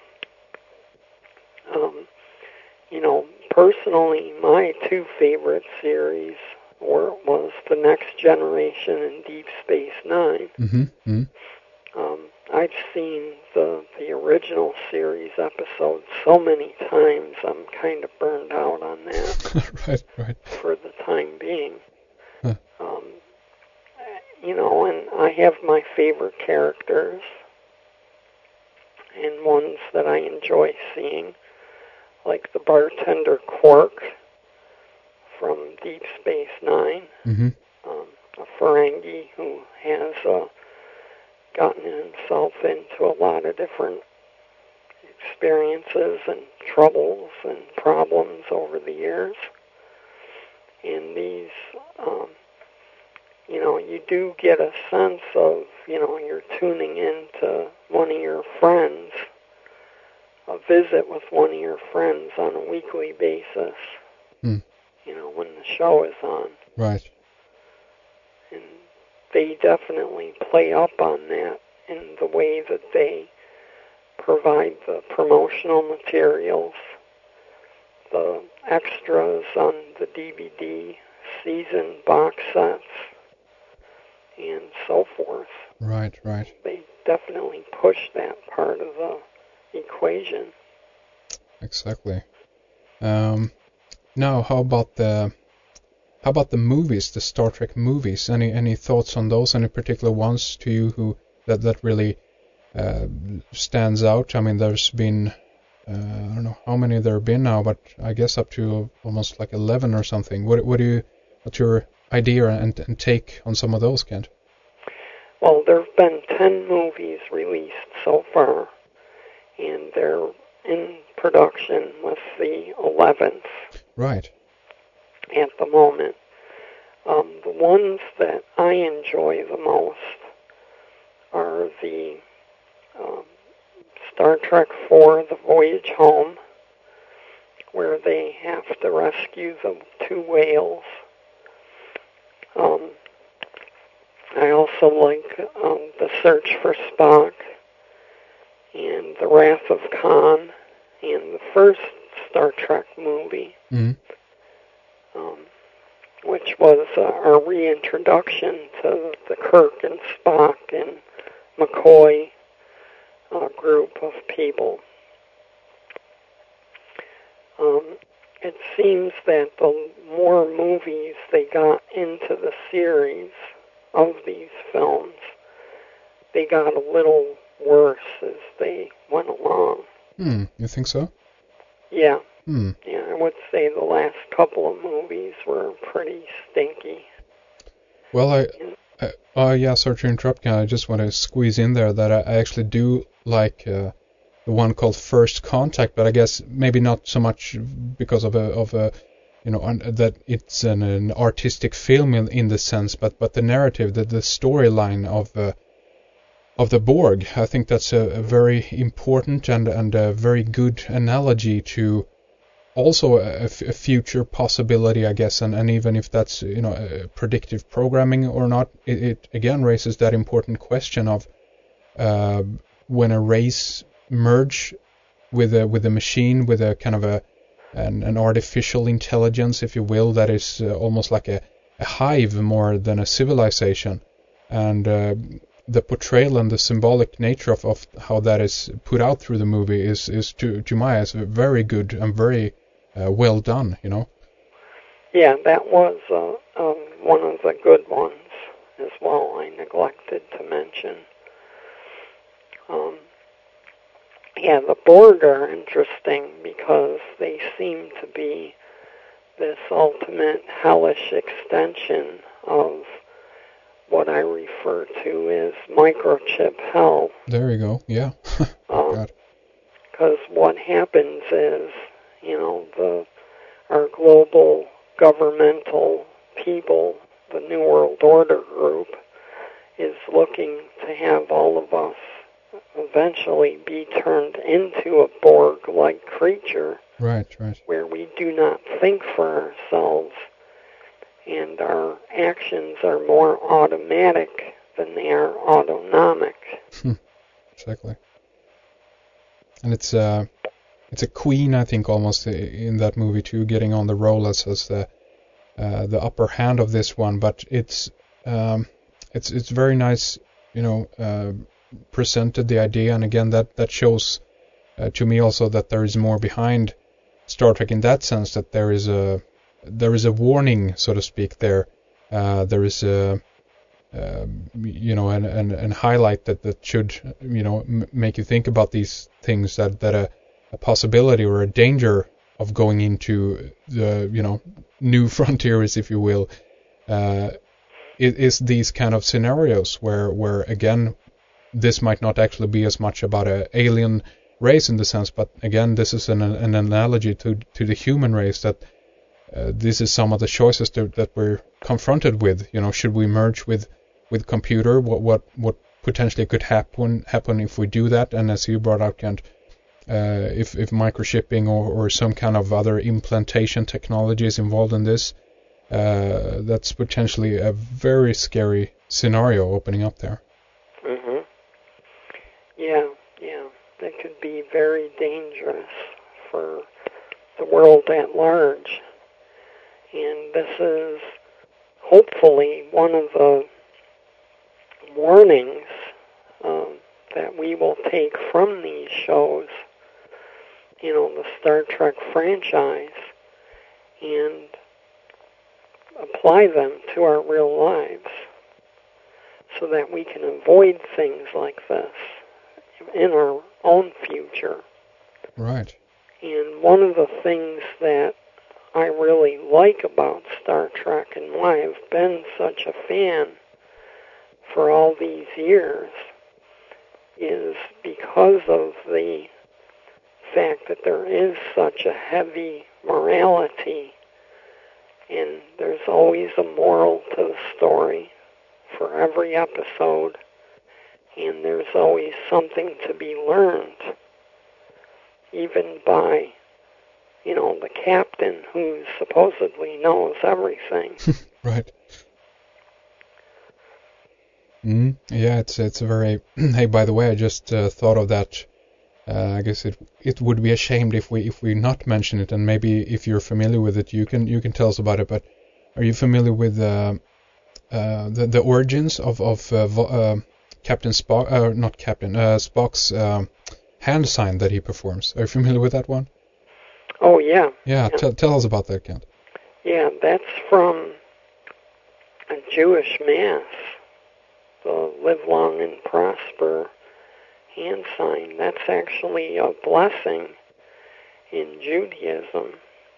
Speaker 3: Um, you know, personally, my two favorite series were was The Next Generation and Deep Space Nine.
Speaker 2: Mm-hmm. Mm-hmm.
Speaker 3: Um, I've seen the the original series episodes so many times, I'm kind of burned out on that.
Speaker 2: right, right.
Speaker 3: For the time being.
Speaker 2: Huh.
Speaker 3: Um, you know, and I have my favorite characters and ones that I enjoy seeing, like the bartender Quark from Deep Space Nine,
Speaker 2: mm-hmm.
Speaker 3: um, a Ferengi who has uh, gotten himself into a lot of different experiences and troubles and problems over the years. And these, um, you know, you do get a sense of, you know, you're tuning in to one of your friends, a visit with one of your friends on a weekly basis,
Speaker 2: mm.
Speaker 3: you know, when the show is on.
Speaker 2: Right.
Speaker 3: And they definitely play up on that in the way that they provide the promotional materials, the extras on the D V D, season box sets, and so forth.
Speaker 2: Right, right.
Speaker 3: They definitely push that part of the equation.
Speaker 2: Exactly. Um, now, how about the how about the movies, the Star Trek movies? Any any thoughts on those? Any particular ones to you who that that really uh, stands out? I mean, there's been uh, I don't know how many there have been now, but I guess up to almost like eleven or something. What what do you what's your idea and, and take on some of those, Kent?
Speaker 3: Well, there have been ten movies released so far, and they're in production with the eleventh.
Speaker 2: Right.
Speaker 3: At the moment. Um, the ones that I enjoy the most are the um, Star Trek four, The Voyage Home, where they have to rescue the two whales. Um, I also like um, The Search for Spock and The Wrath of Khan and the first Star Trek movie,
Speaker 2: mm-hmm.
Speaker 3: um, which was uh, a reintroduction to the Kirk and Spock and McCoy uh, group of people. Um, it seems that the more movies they got into the series of these films, they got a little worse as they went along.
Speaker 2: Hmm, you think so?
Speaker 3: Yeah.
Speaker 2: Hmm.
Speaker 3: Yeah, I would say the last couple of movies were pretty stinky.
Speaker 2: Well, I, I uh, yeah, sorry to interrupt, I just want to squeeze in there that I, I actually do like uh, the one called First Contact, but I guess maybe not so much because of a of a you know un, that it's an, an artistic film in, in the sense, but but the narrative, the the storyline of uh, of the Borg, I think that's a, a very important and and a very good analogy to also a, a future possibility, I guess, and, and even if that's you know uh, predictive programming or not, it, it again raises that important question of uh, when a race merge with a with a machine, with a kind of a an, an artificial intelligence, if you will, that is uh, almost like a, a hive more than a civilization, and uh, the portrayal and the symbolic nature of, of how that is put out through the movie is is to to my eyes very good and very uh, well done, you know.
Speaker 3: Yeah, that was uh, um, one of the good ones as well. I neglected to mention. Um, yeah, the Borg are interesting because they seem to be this ultimate hellish extension of what I refer to as microchip hell.
Speaker 2: There you go. Yeah.
Speaker 3: um, because what happens is, you know, the our global governmental people, the New World Order group, is looking to have all of us eventually be turned into a Borg-like creature.
Speaker 2: Right, right.
Speaker 3: Where we do not think for ourselves and our actions are more automatic than they are autonomic.
Speaker 2: Hmm. Exactly. And it's uh, it's a queen, I think, almost in that movie too, getting on the role as as the uh, the upper hand of this one. But it's um, it's it's very nice, you know, uh, presented the idea, and again that that shows uh, to me also that there is more behind Star Trek in that sense, that there is a there is a warning, so to speak. There uh, there is a uh, you know an, an, an highlight that, that should you know m- make you think about these things, that that a, a possibility or a danger of going into the you know new frontiers, if you will, uh, is, is these kind of scenarios where where again this might not actually be as much about an alien race in the sense, but again this is an an analogy to to the human race, that uh, this is some of the choices that, that we're confronted with. You know, should we merge with with computer? What what what potentially could happen happen if we do that? And as you brought out, Kent, uh, if if microchipping or or some kind of other implantation technology is involved in this, uh, that's potentially a very scary scenario opening up there.
Speaker 3: Mhm. Yeah, yeah, that could be very dangerous for the world at large. And this is hopefully one of the warnings um, that we will take from these shows, you know, the Star Trek franchise, and apply them to our real lives so that we can avoid things like this in our own future.
Speaker 2: Right.
Speaker 3: And one of the things that I really like about Star Trek, and why I've been such a fan for all these years, is because of the fact that there is such a heavy morality, and there's always a moral to the story for every episode, and there's always something to be learned, even by, you know, the captain who supposedly knows everything.
Speaker 2: Right. Mm, yeah, it's it's a very. Hey, by the way, I just uh, thought of that. Uh, I guess it it would be ashamed if we if we not mention it, and maybe if you're familiar with it, you can you can tell us about it. But are you familiar with uh, uh, the the origins of of uh, vo- uh, Captain Spock? Uh, not Captain uh, Spock's uh, hand sign that he performs. Are you familiar with that one?
Speaker 3: Oh yeah.
Speaker 2: Yeah,
Speaker 3: yeah.
Speaker 2: T- tell us about that, Kent.
Speaker 3: Yeah, that's from a Jewish mass, the Live Long and Prosper hand sign. That's actually a blessing in Judaism.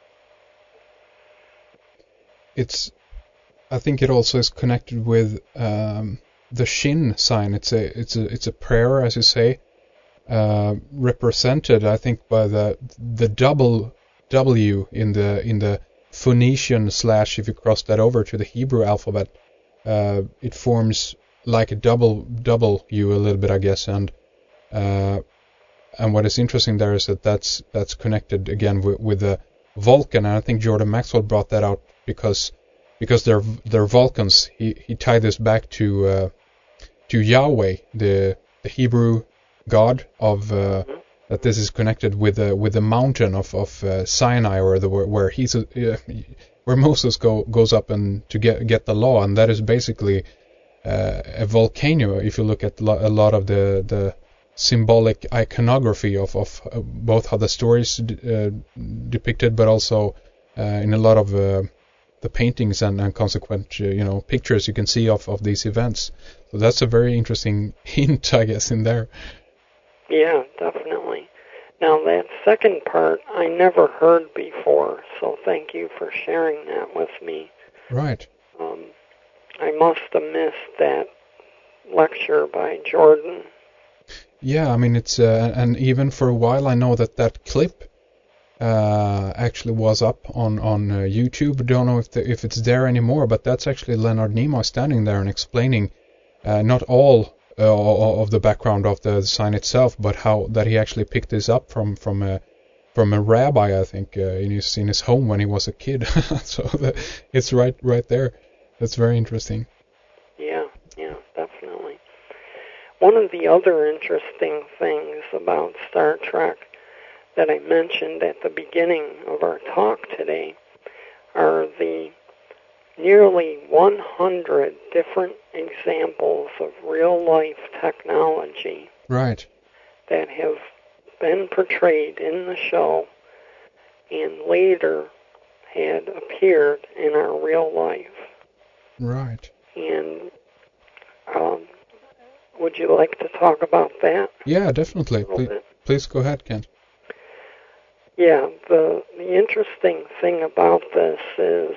Speaker 2: It's, I think it also is connected with um, the Shin sign. It's a it's a it's a prayer, as you say, uh, represented, I think, by the the double W in the in the Phoenician slash. If you cross that over to the Hebrew alphabet, uh, it forms like a double double U a little bit, I guess. And uh, and what is interesting there is that that's that's connected again with, with the Vulcan. And I think Jordan Maxwell brought that out because because they're they're Vulcans. He he tied this back to uh, to Yahweh, the the Hebrew God of. Uh, that this is connected with uh, with the mountain of of uh, Sinai, or the where, where he's uh, where Moses go goes up and to get get the law, and that is basically uh, a volcano. If you look at lo- a lot of the the symbolic iconography of of uh, both how the stories d- uh, depicted, but also uh, in a lot of uh, the paintings and, and consequent uh, you know pictures you can see of of these events. So that's a very interesting hint, I guess, in there.
Speaker 3: Yeah, definitely. Now, that second part I never heard before, so thank you for sharing that with me.
Speaker 2: Right.
Speaker 3: Um, I must have missed that lecture by Jordan.
Speaker 2: Yeah, I mean, it's, uh, and even for a while I know that that clip uh, actually was up on, on uh, YouTube. Don't know if the, if it's there anymore, but that's actually Leonard Nimoy standing there and explaining uh, not all Uh, of the background of the sign itself, but how that he actually picked this up from from a from a rabbi, I think, uh, in his in his home when he was a kid. So the, it's right right there. That's very interesting.
Speaker 3: Yeah, yeah, definitely. One of the other interesting things about Star Trek that I mentioned at the beginning of our talk today are the nearly one hundred different examples of real-life technology
Speaker 2: Right.
Speaker 3: that have been portrayed in the show and later had appeared in our real life.
Speaker 2: Right.
Speaker 3: And um, would you like to talk about that?
Speaker 2: Yeah, definitely.
Speaker 3: a little
Speaker 2: Please,
Speaker 3: bit?
Speaker 2: please go ahead, Kent.
Speaker 3: Yeah, the the interesting thing about this is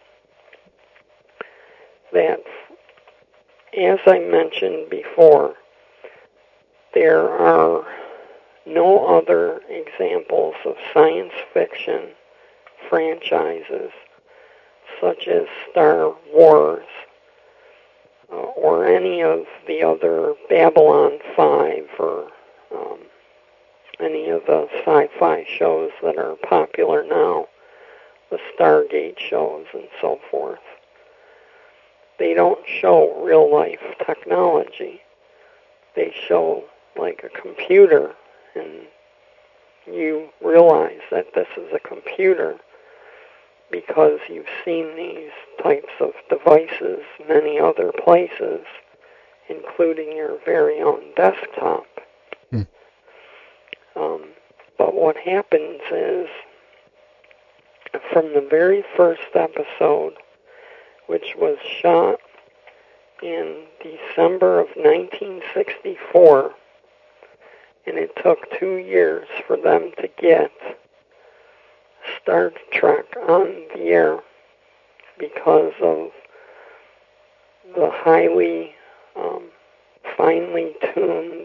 Speaker 3: that, as I mentioned before, there are no other examples of science fiction franchises such as Star Wars uh, or any of the other Babylon five or um, any of the sci-fi shows that are popular now, the Stargate shows and so forth. They don't show real-life technology. They show like a computer, and you realize that this is a computer because you've seen these types of devices many other places, including your very own desktop.
Speaker 2: Hmm.
Speaker 3: Um, but what happens is, from the very first episode, which was shot in December of nineteen sixty-four, and it took two years for them to get Star Trek on the air because of the highly, um, finely tuned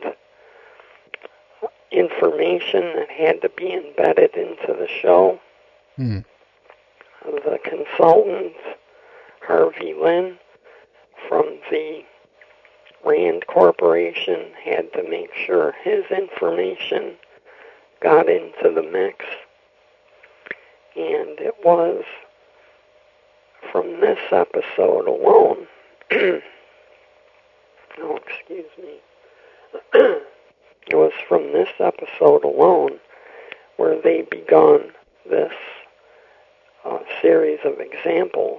Speaker 3: information that had to be embedded into the show.
Speaker 2: Hmm.
Speaker 3: The consultant, Harvey Lin, from the Rand Corporation, had to make sure his information got into the mix. And it was from this episode alone, oh, excuse me, it was from this episode alone where they begun this uh, series of examples.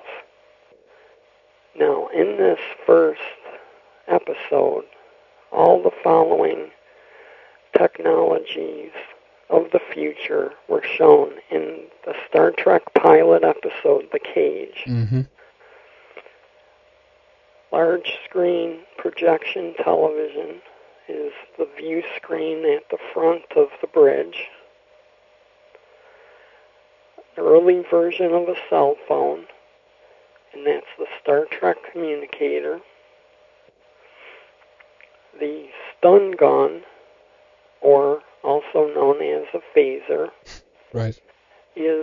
Speaker 3: Now, in this first episode, all the following technologies of the future were shown in the Star Trek pilot episode, The Cage.
Speaker 2: Mm-hmm.
Speaker 3: Large screen projection television is the view screen at the front of the bridge. An early version of a cell phone, and that's the Star Trek communicator. The stun gun, or also known as a phaser,
Speaker 2: Right.
Speaker 3: is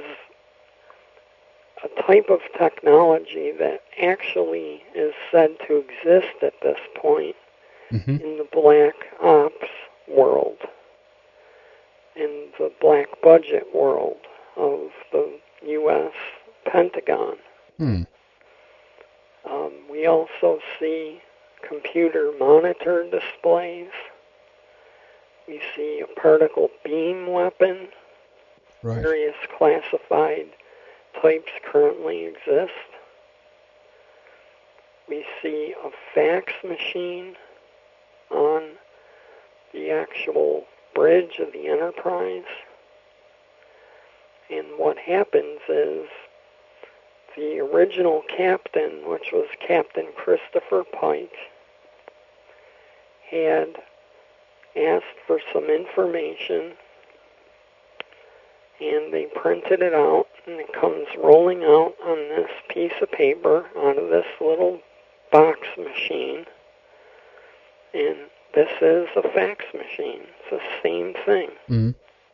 Speaker 3: a type of technology that actually is said to exist at this point
Speaker 2: Mm-hmm.
Speaker 3: in the black ops world, in the black budget world of the U S Pentagon.
Speaker 2: Hmm.
Speaker 3: Um, we also see computer monitor displays. We see a particle beam weapon.
Speaker 2: Right.
Speaker 3: Various classified types currently exist. We see a fax machine on the actual bridge of the Enterprise. And what happens is the original captain, which was Captain Christopher Pike, had asked for some information, and they printed it out, and it comes rolling out on this piece of paper out of this little box machine. And this is a fax machine. It's the same thing.
Speaker 2: Mm-hmm.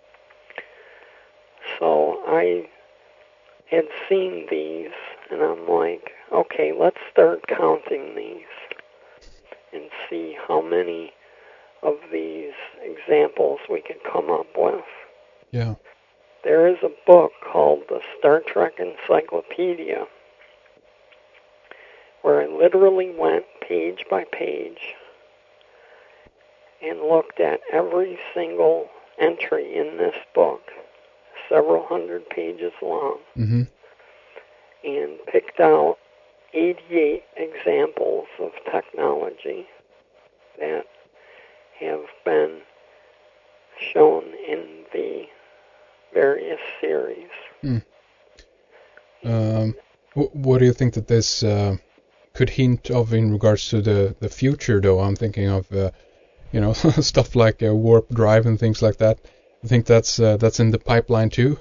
Speaker 3: So I had seen these, and I'm like, okay, let's start counting these and see how many of these examples we could come up with.
Speaker 2: Yeah.
Speaker 3: there is a book called the Star Trek Encyclopedia where I literally went page by page and looked at every single entry in this book, several hundred pages long,
Speaker 2: mm-hmm.
Speaker 3: and picked out eighty-eight examples of technology that have been shown in the various series.
Speaker 2: Mm. Um, wh- what do you think that this uh, could hint of in regards to the, the future, though? I'm thinking of, uh, you know, stuff like uh, warp drive and things like that. I think that's uh, that's in the pipeline too.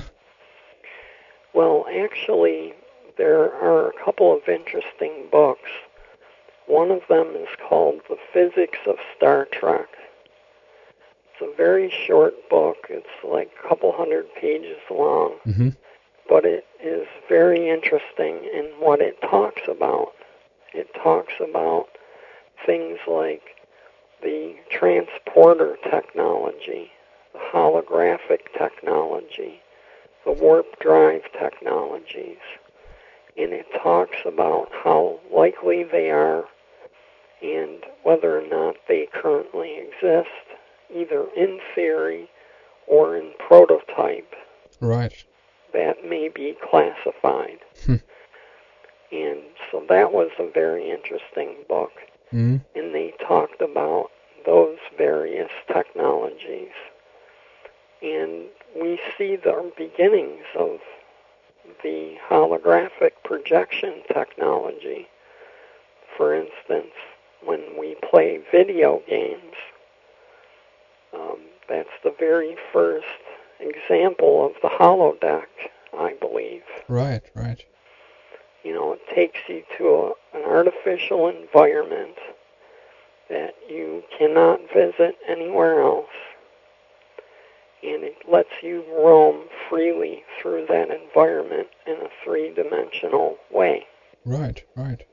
Speaker 3: Well, actually, there are a couple of interesting books. One of them is called The Physics of Star Trek. It's a very short book. It's like a couple hundred pages long.
Speaker 2: Mm-hmm.
Speaker 3: But it is very interesting in what it talks about. It talks about things like the transporter technology, the holographic technology, the warp drive technologies. And it talks about how likely they are and whether or not they currently exist, either in theory or in prototype.
Speaker 2: Right.
Speaker 3: That may be classified.
Speaker 2: Hmm.
Speaker 3: And so that was a very interesting book.
Speaker 2: Mm.
Speaker 3: And they talked about those various technologies. And we see the beginnings of the holographic projection technology. For instance, when we play video games, um, that's the very first example of the holodeck, I believe.
Speaker 2: Right, right.
Speaker 3: You know, it takes you to a, an artificial environment that you cannot visit anywhere else, and it lets you roam freely through that environment in a three-dimensional way.
Speaker 2: Right, right.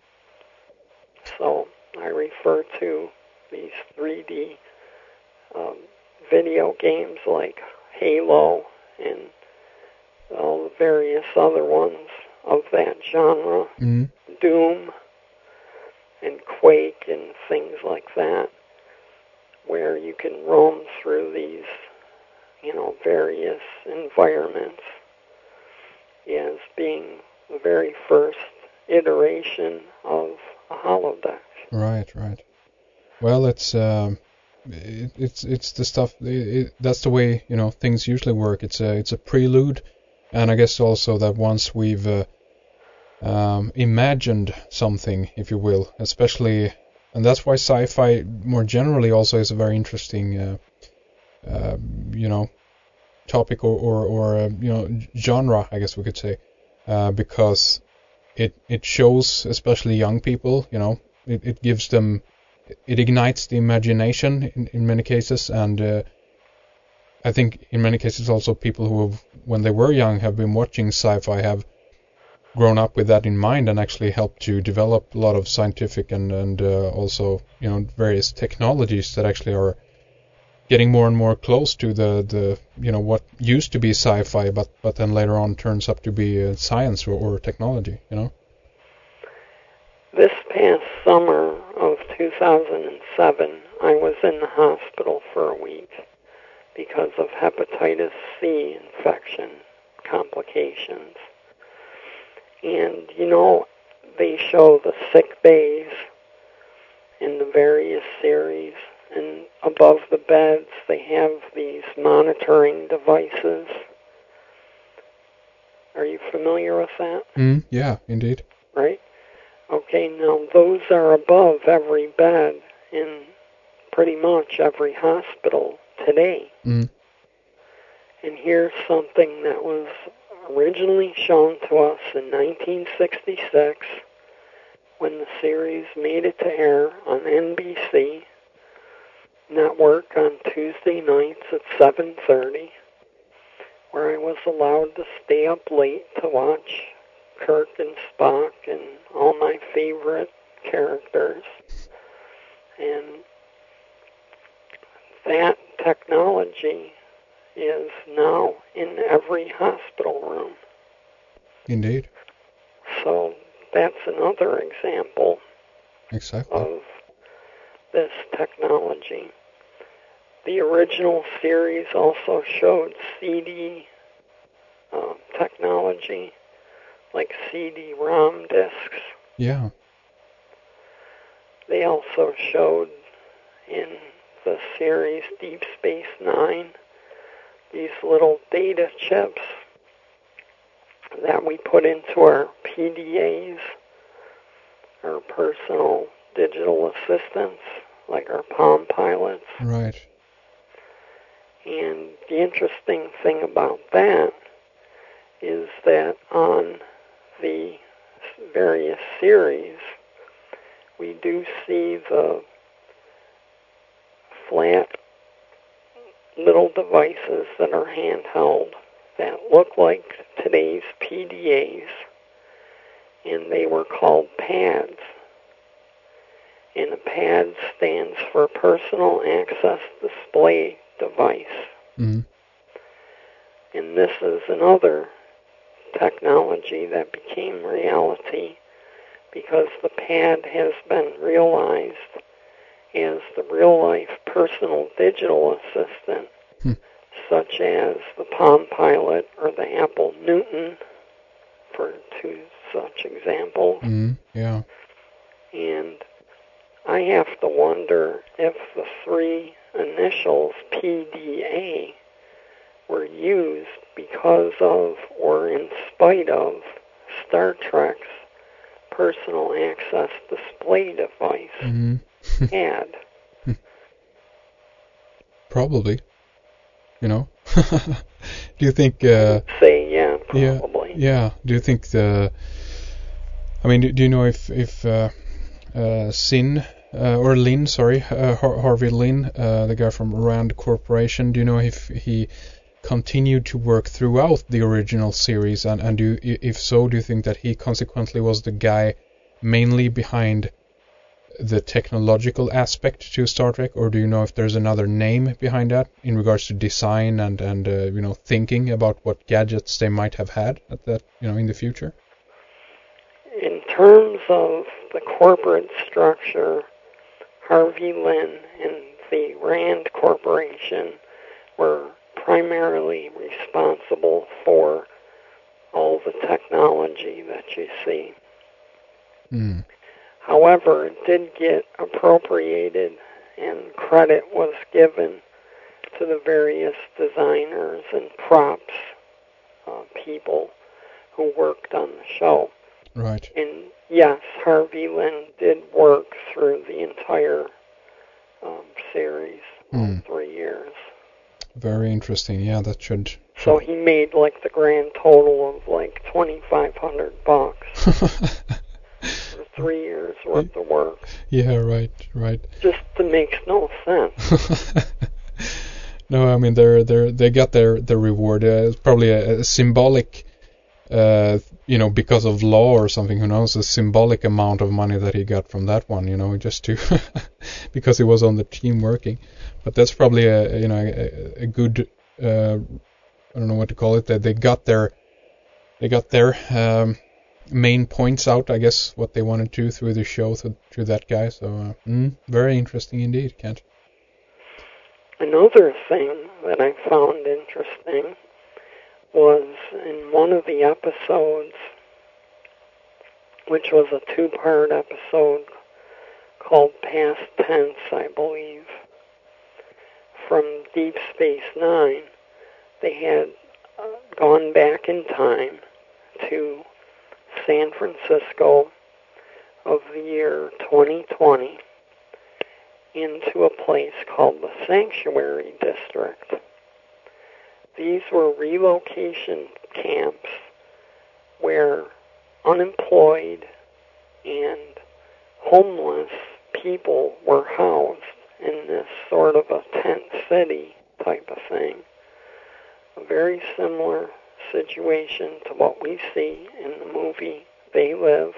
Speaker 3: So I refer to these three D um, video games like Halo and all the various other ones of that genre,
Speaker 2: Mm.
Speaker 3: Doom and Quake and things like that, where you can roam through these, you know, various environments, as being the very first iteration of a holodeck.
Speaker 2: Right, right. Well, it's um, it, it's it's the stuff. It, it, that's the way, you know, things usually work. It's a it's a prelude, and I guess also that once we've uh, um, imagined something, if you will, especially, and that's why sci-fi more generally also is a very interesting, uh, uh, you know, topic or or, or uh, you know, genre, I guess we could say, uh, because it it shows especially young people, you know, it, it gives them, it ignites the imagination in, in many cases, and uh, I think in many cases also people who have, when they were young, have been watching sci-fi have grown up with that in mind and actually helped to develop a lot of scientific and and uh, also, you know, various technologies that actually are getting more and more close to the, the you know, what used to be sci-fi, but but then later on turns up to be uh, science or, or technology, you know.
Speaker 3: This past summer of two thousand seven, I was in the hospital for a week because of hepatitis C infection complications. And, you know, they show the sick bays in the various series, and above the beds they have these monitoring devices. Are you familiar with that?
Speaker 2: Mm, yeah, indeed.
Speaker 3: Right? Okay, now those are above every bed in pretty much every hospital today.
Speaker 2: Mm.
Speaker 3: And here's something that was originally shown to us in nineteen sixty-six when the series made it to air on N B C network on Tuesday nights at seven thirty, where I was allowed to stay up late to watch Kirk and Spock and all my favorite characters. And that technology is now in every hospital room.
Speaker 2: Indeed.
Speaker 3: So that's another example
Speaker 2: Exactly.
Speaker 3: of this technology. The original series also showed C D uh, technology, like C D ROM discs.
Speaker 2: Yeah.
Speaker 3: They also showed in the series Deep Space Nine these little data chips that we put into our P D As, our personal digital assistants, like our Palm Pilots.
Speaker 2: Right.
Speaker 3: And the interesting thing about that is that on the various series, we do see the flat little devices that are handheld that look like today's P D As, and they were called pads. And a pad stands for Personal Access Display Device.
Speaker 2: Mm-hmm.
Speaker 3: And this is another technology that became reality because the pad has been realized as the real-life personal digital assistant,
Speaker 2: hmm.
Speaker 3: such as the Palm Pilot or the Apple Newton, for two such examples.
Speaker 2: Mm-hmm. Yeah.
Speaker 3: And I have to wonder if the three initials P D A were used because of or in spite of Star Trek's Personal Access Display Device.
Speaker 2: Mm-hmm.
Speaker 3: Ad.
Speaker 2: Probably. You know? Do you think... Uh,
Speaker 3: say, yeah, probably.
Speaker 2: Yeah, yeah. Do you think the... I mean, do, do you know if, if uh, uh, Sin, uh, or Lin, sorry, uh, Har- Harvey Lin, uh, the guy from Rand Corporation, do you know if he continued to work throughout the original series? And, and do, if so, do you think that he consequently was the guy mainly behind the technological aspect to Star Trek, or do you know if there's another name behind that in regards to design and and uh, you know, thinking about what gadgets they might have had at that, you know, in the future?
Speaker 3: In terms of the corporate structure, Harvey Lin and the Rand Corporation were primarily responsible for all the technology that you see.
Speaker 2: Mm.
Speaker 3: However, it did get appropriated and credit was given to the various designers and props uh, people who worked on the show.
Speaker 2: Right.
Speaker 3: And yes, Harvey Lin did work through the entire um, series, all
Speaker 2: mm.
Speaker 3: three years.
Speaker 2: Very interesting. Yeah, that should, should...
Speaker 3: So he made like the grand total of like twenty-five hundred bucks. Three years worth of work.
Speaker 2: Yeah, right, right.
Speaker 3: Just makes no sense.
Speaker 2: No, I mean they're they they got their their reward. Uh, it's probably a, a symbolic, uh, you know, because of law or something. Who knows? A symbolic amount of money that he got from that one. You know, just to because he was on the team working. But that's probably a you know a, a good uh, I don't know what to call it. That they got their they got their um, main points out, I guess, what they wanted to through the show, through, through that guy. So, uh, mm, very interesting indeed, Kent.
Speaker 3: Another thing that I found interesting was in one of the episodes, which was a two-part episode called Past Tense, I believe, from Deep Space Nine, they had uh, gone back in time to San Francisco of the year twenty twenty into a place called the Sanctuary District. These were relocation camps where unemployed and homeless people were housed in this sort of a tent city type of thing. A very similar situation to what we see in the movie They Live,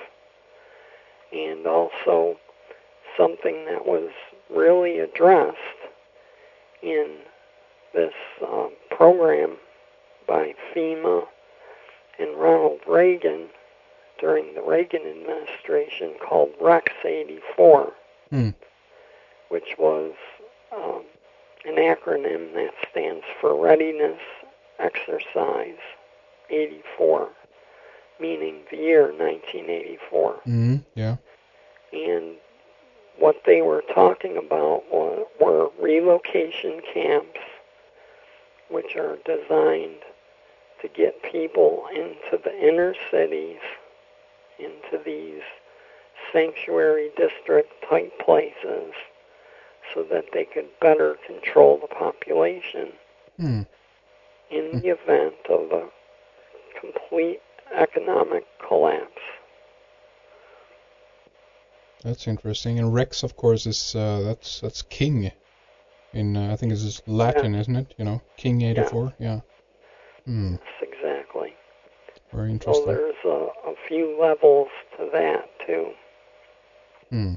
Speaker 3: and also something that was really addressed in this um, program by FEMA and Ronald Reagan during the Reagan administration called REX eighty-four,
Speaker 2: mm.
Speaker 3: which was um, an acronym that stands for Readiness Exercise eighty-four, meaning the year nineteen eighty-four.
Speaker 2: Mm, yeah.
Speaker 3: And what they were talking about were, were relocation camps, which are designed to get people into the inner cities, into these sanctuary district type places, so that they could better control the population
Speaker 2: mm.
Speaker 3: in the event of a complete economic collapse.
Speaker 2: That's interesting. And Rex, of course, is uh, that's that's king. In uh, I think it's Latin,
Speaker 3: yeah.
Speaker 2: isn't it? You know, King eighty-four. Yeah. yeah. Mm.
Speaker 3: Yes, exactly.
Speaker 2: Very interesting.
Speaker 3: So there's a, a few levels to that too,
Speaker 2: mm.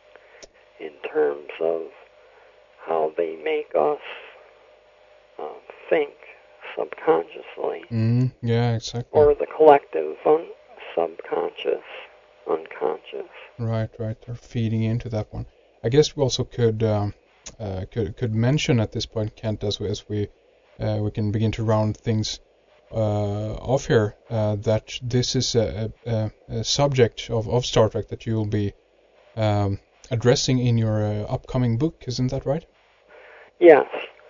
Speaker 3: in terms of how they make us uh, think subconsciously,
Speaker 2: Mm. Yeah, exactly.
Speaker 3: or the collective un- subconscious, unconscious.
Speaker 2: Right, right. They're feeding into that one. I guess we also could um, uh, could could mention at this point, Kent, as we as we uh, we can begin to round things uh, off here, uh, that this is a, a, a subject of, of Star Trek that you will be um, addressing in your uh, upcoming book, isn't that right?
Speaker 3: Yes.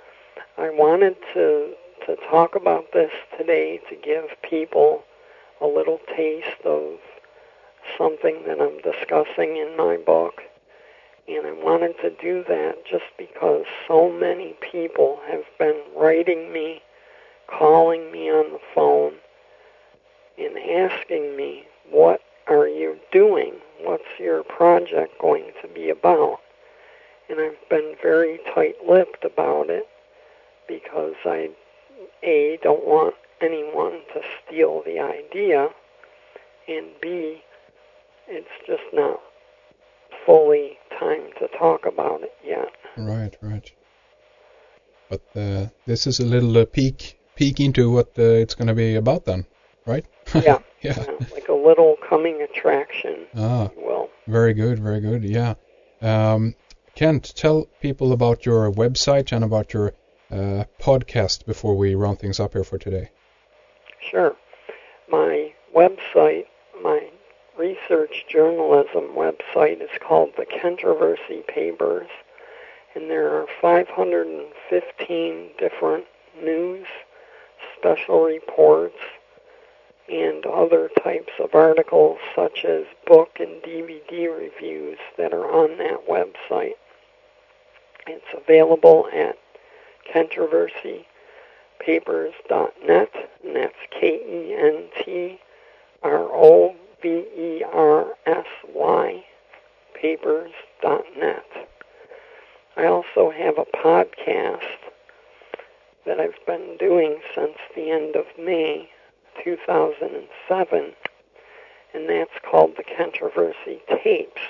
Speaker 3: I wanted to to talk about this today to give people a little taste of something that I'm discussing in my book. And I wanted to do that just because so many people have been writing me, calling me on the phone, and asking me, what are you doing? What's your project going to be about? And I've been very tight-lipped about it because I, A, don't want anyone to steal the idea, and B, it's just not fully time to talk about it yet.
Speaker 2: Right, right. But uh, this is a little uh, peek peek into what uh, it's going to be about then, right?
Speaker 3: Yeah,
Speaker 2: yeah.
Speaker 3: yeah, like a little coming attraction,
Speaker 2: ah,
Speaker 3: if you will.
Speaker 2: Very good, very good, yeah. Um, Kent, tell people about your website and about your uh, podcast before we round things up here for today.
Speaker 3: Sure. My website, my research journalism website is called The Controversy Papers, and there are five hundred fifteen different news, special reports, and other types of articles such as book and D V D reviews that are on that website. It's available at controversy papers dot net, and that's K E N T R O V E R S Y, papers dot net. I also have a podcast that I've been doing since the end of May two thousand seven, and that's called The Controversy Tapes.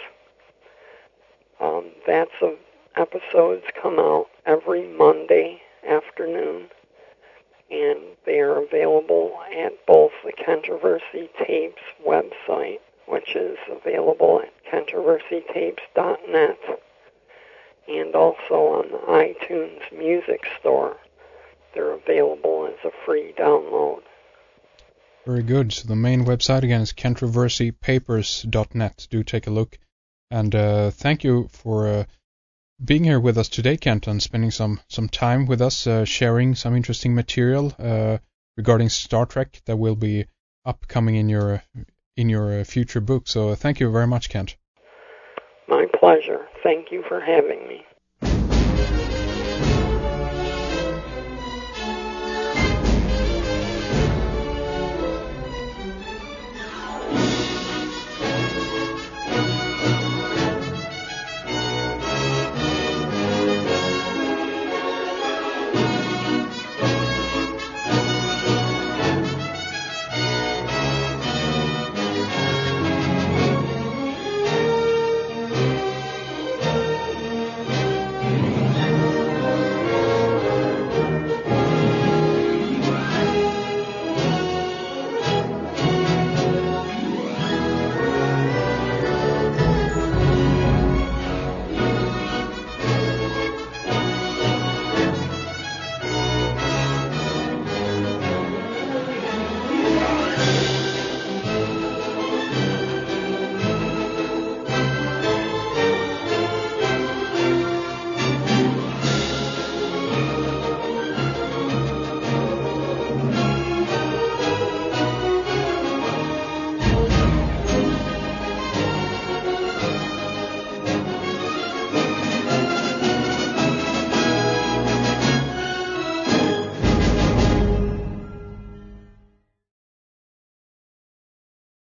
Speaker 3: Um, that's a, episodes come out every Monday afternoon, and they are available at both the Controversy Tapes website, which is available at controversy tapes dot net, and also on the iTunes Music Store. They're available as a free download.
Speaker 2: Very good. So the main website again is controversy papers dot net. Do take a look. And uh, thank you for uh, being here with us today, Kent, and spending some, some time with us, uh, sharing some interesting material uh, regarding Star Trek that will be upcoming in your in your uh, future book. So uh, thank you very much, Kent.
Speaker 3: My pleasure. Thank you for having me.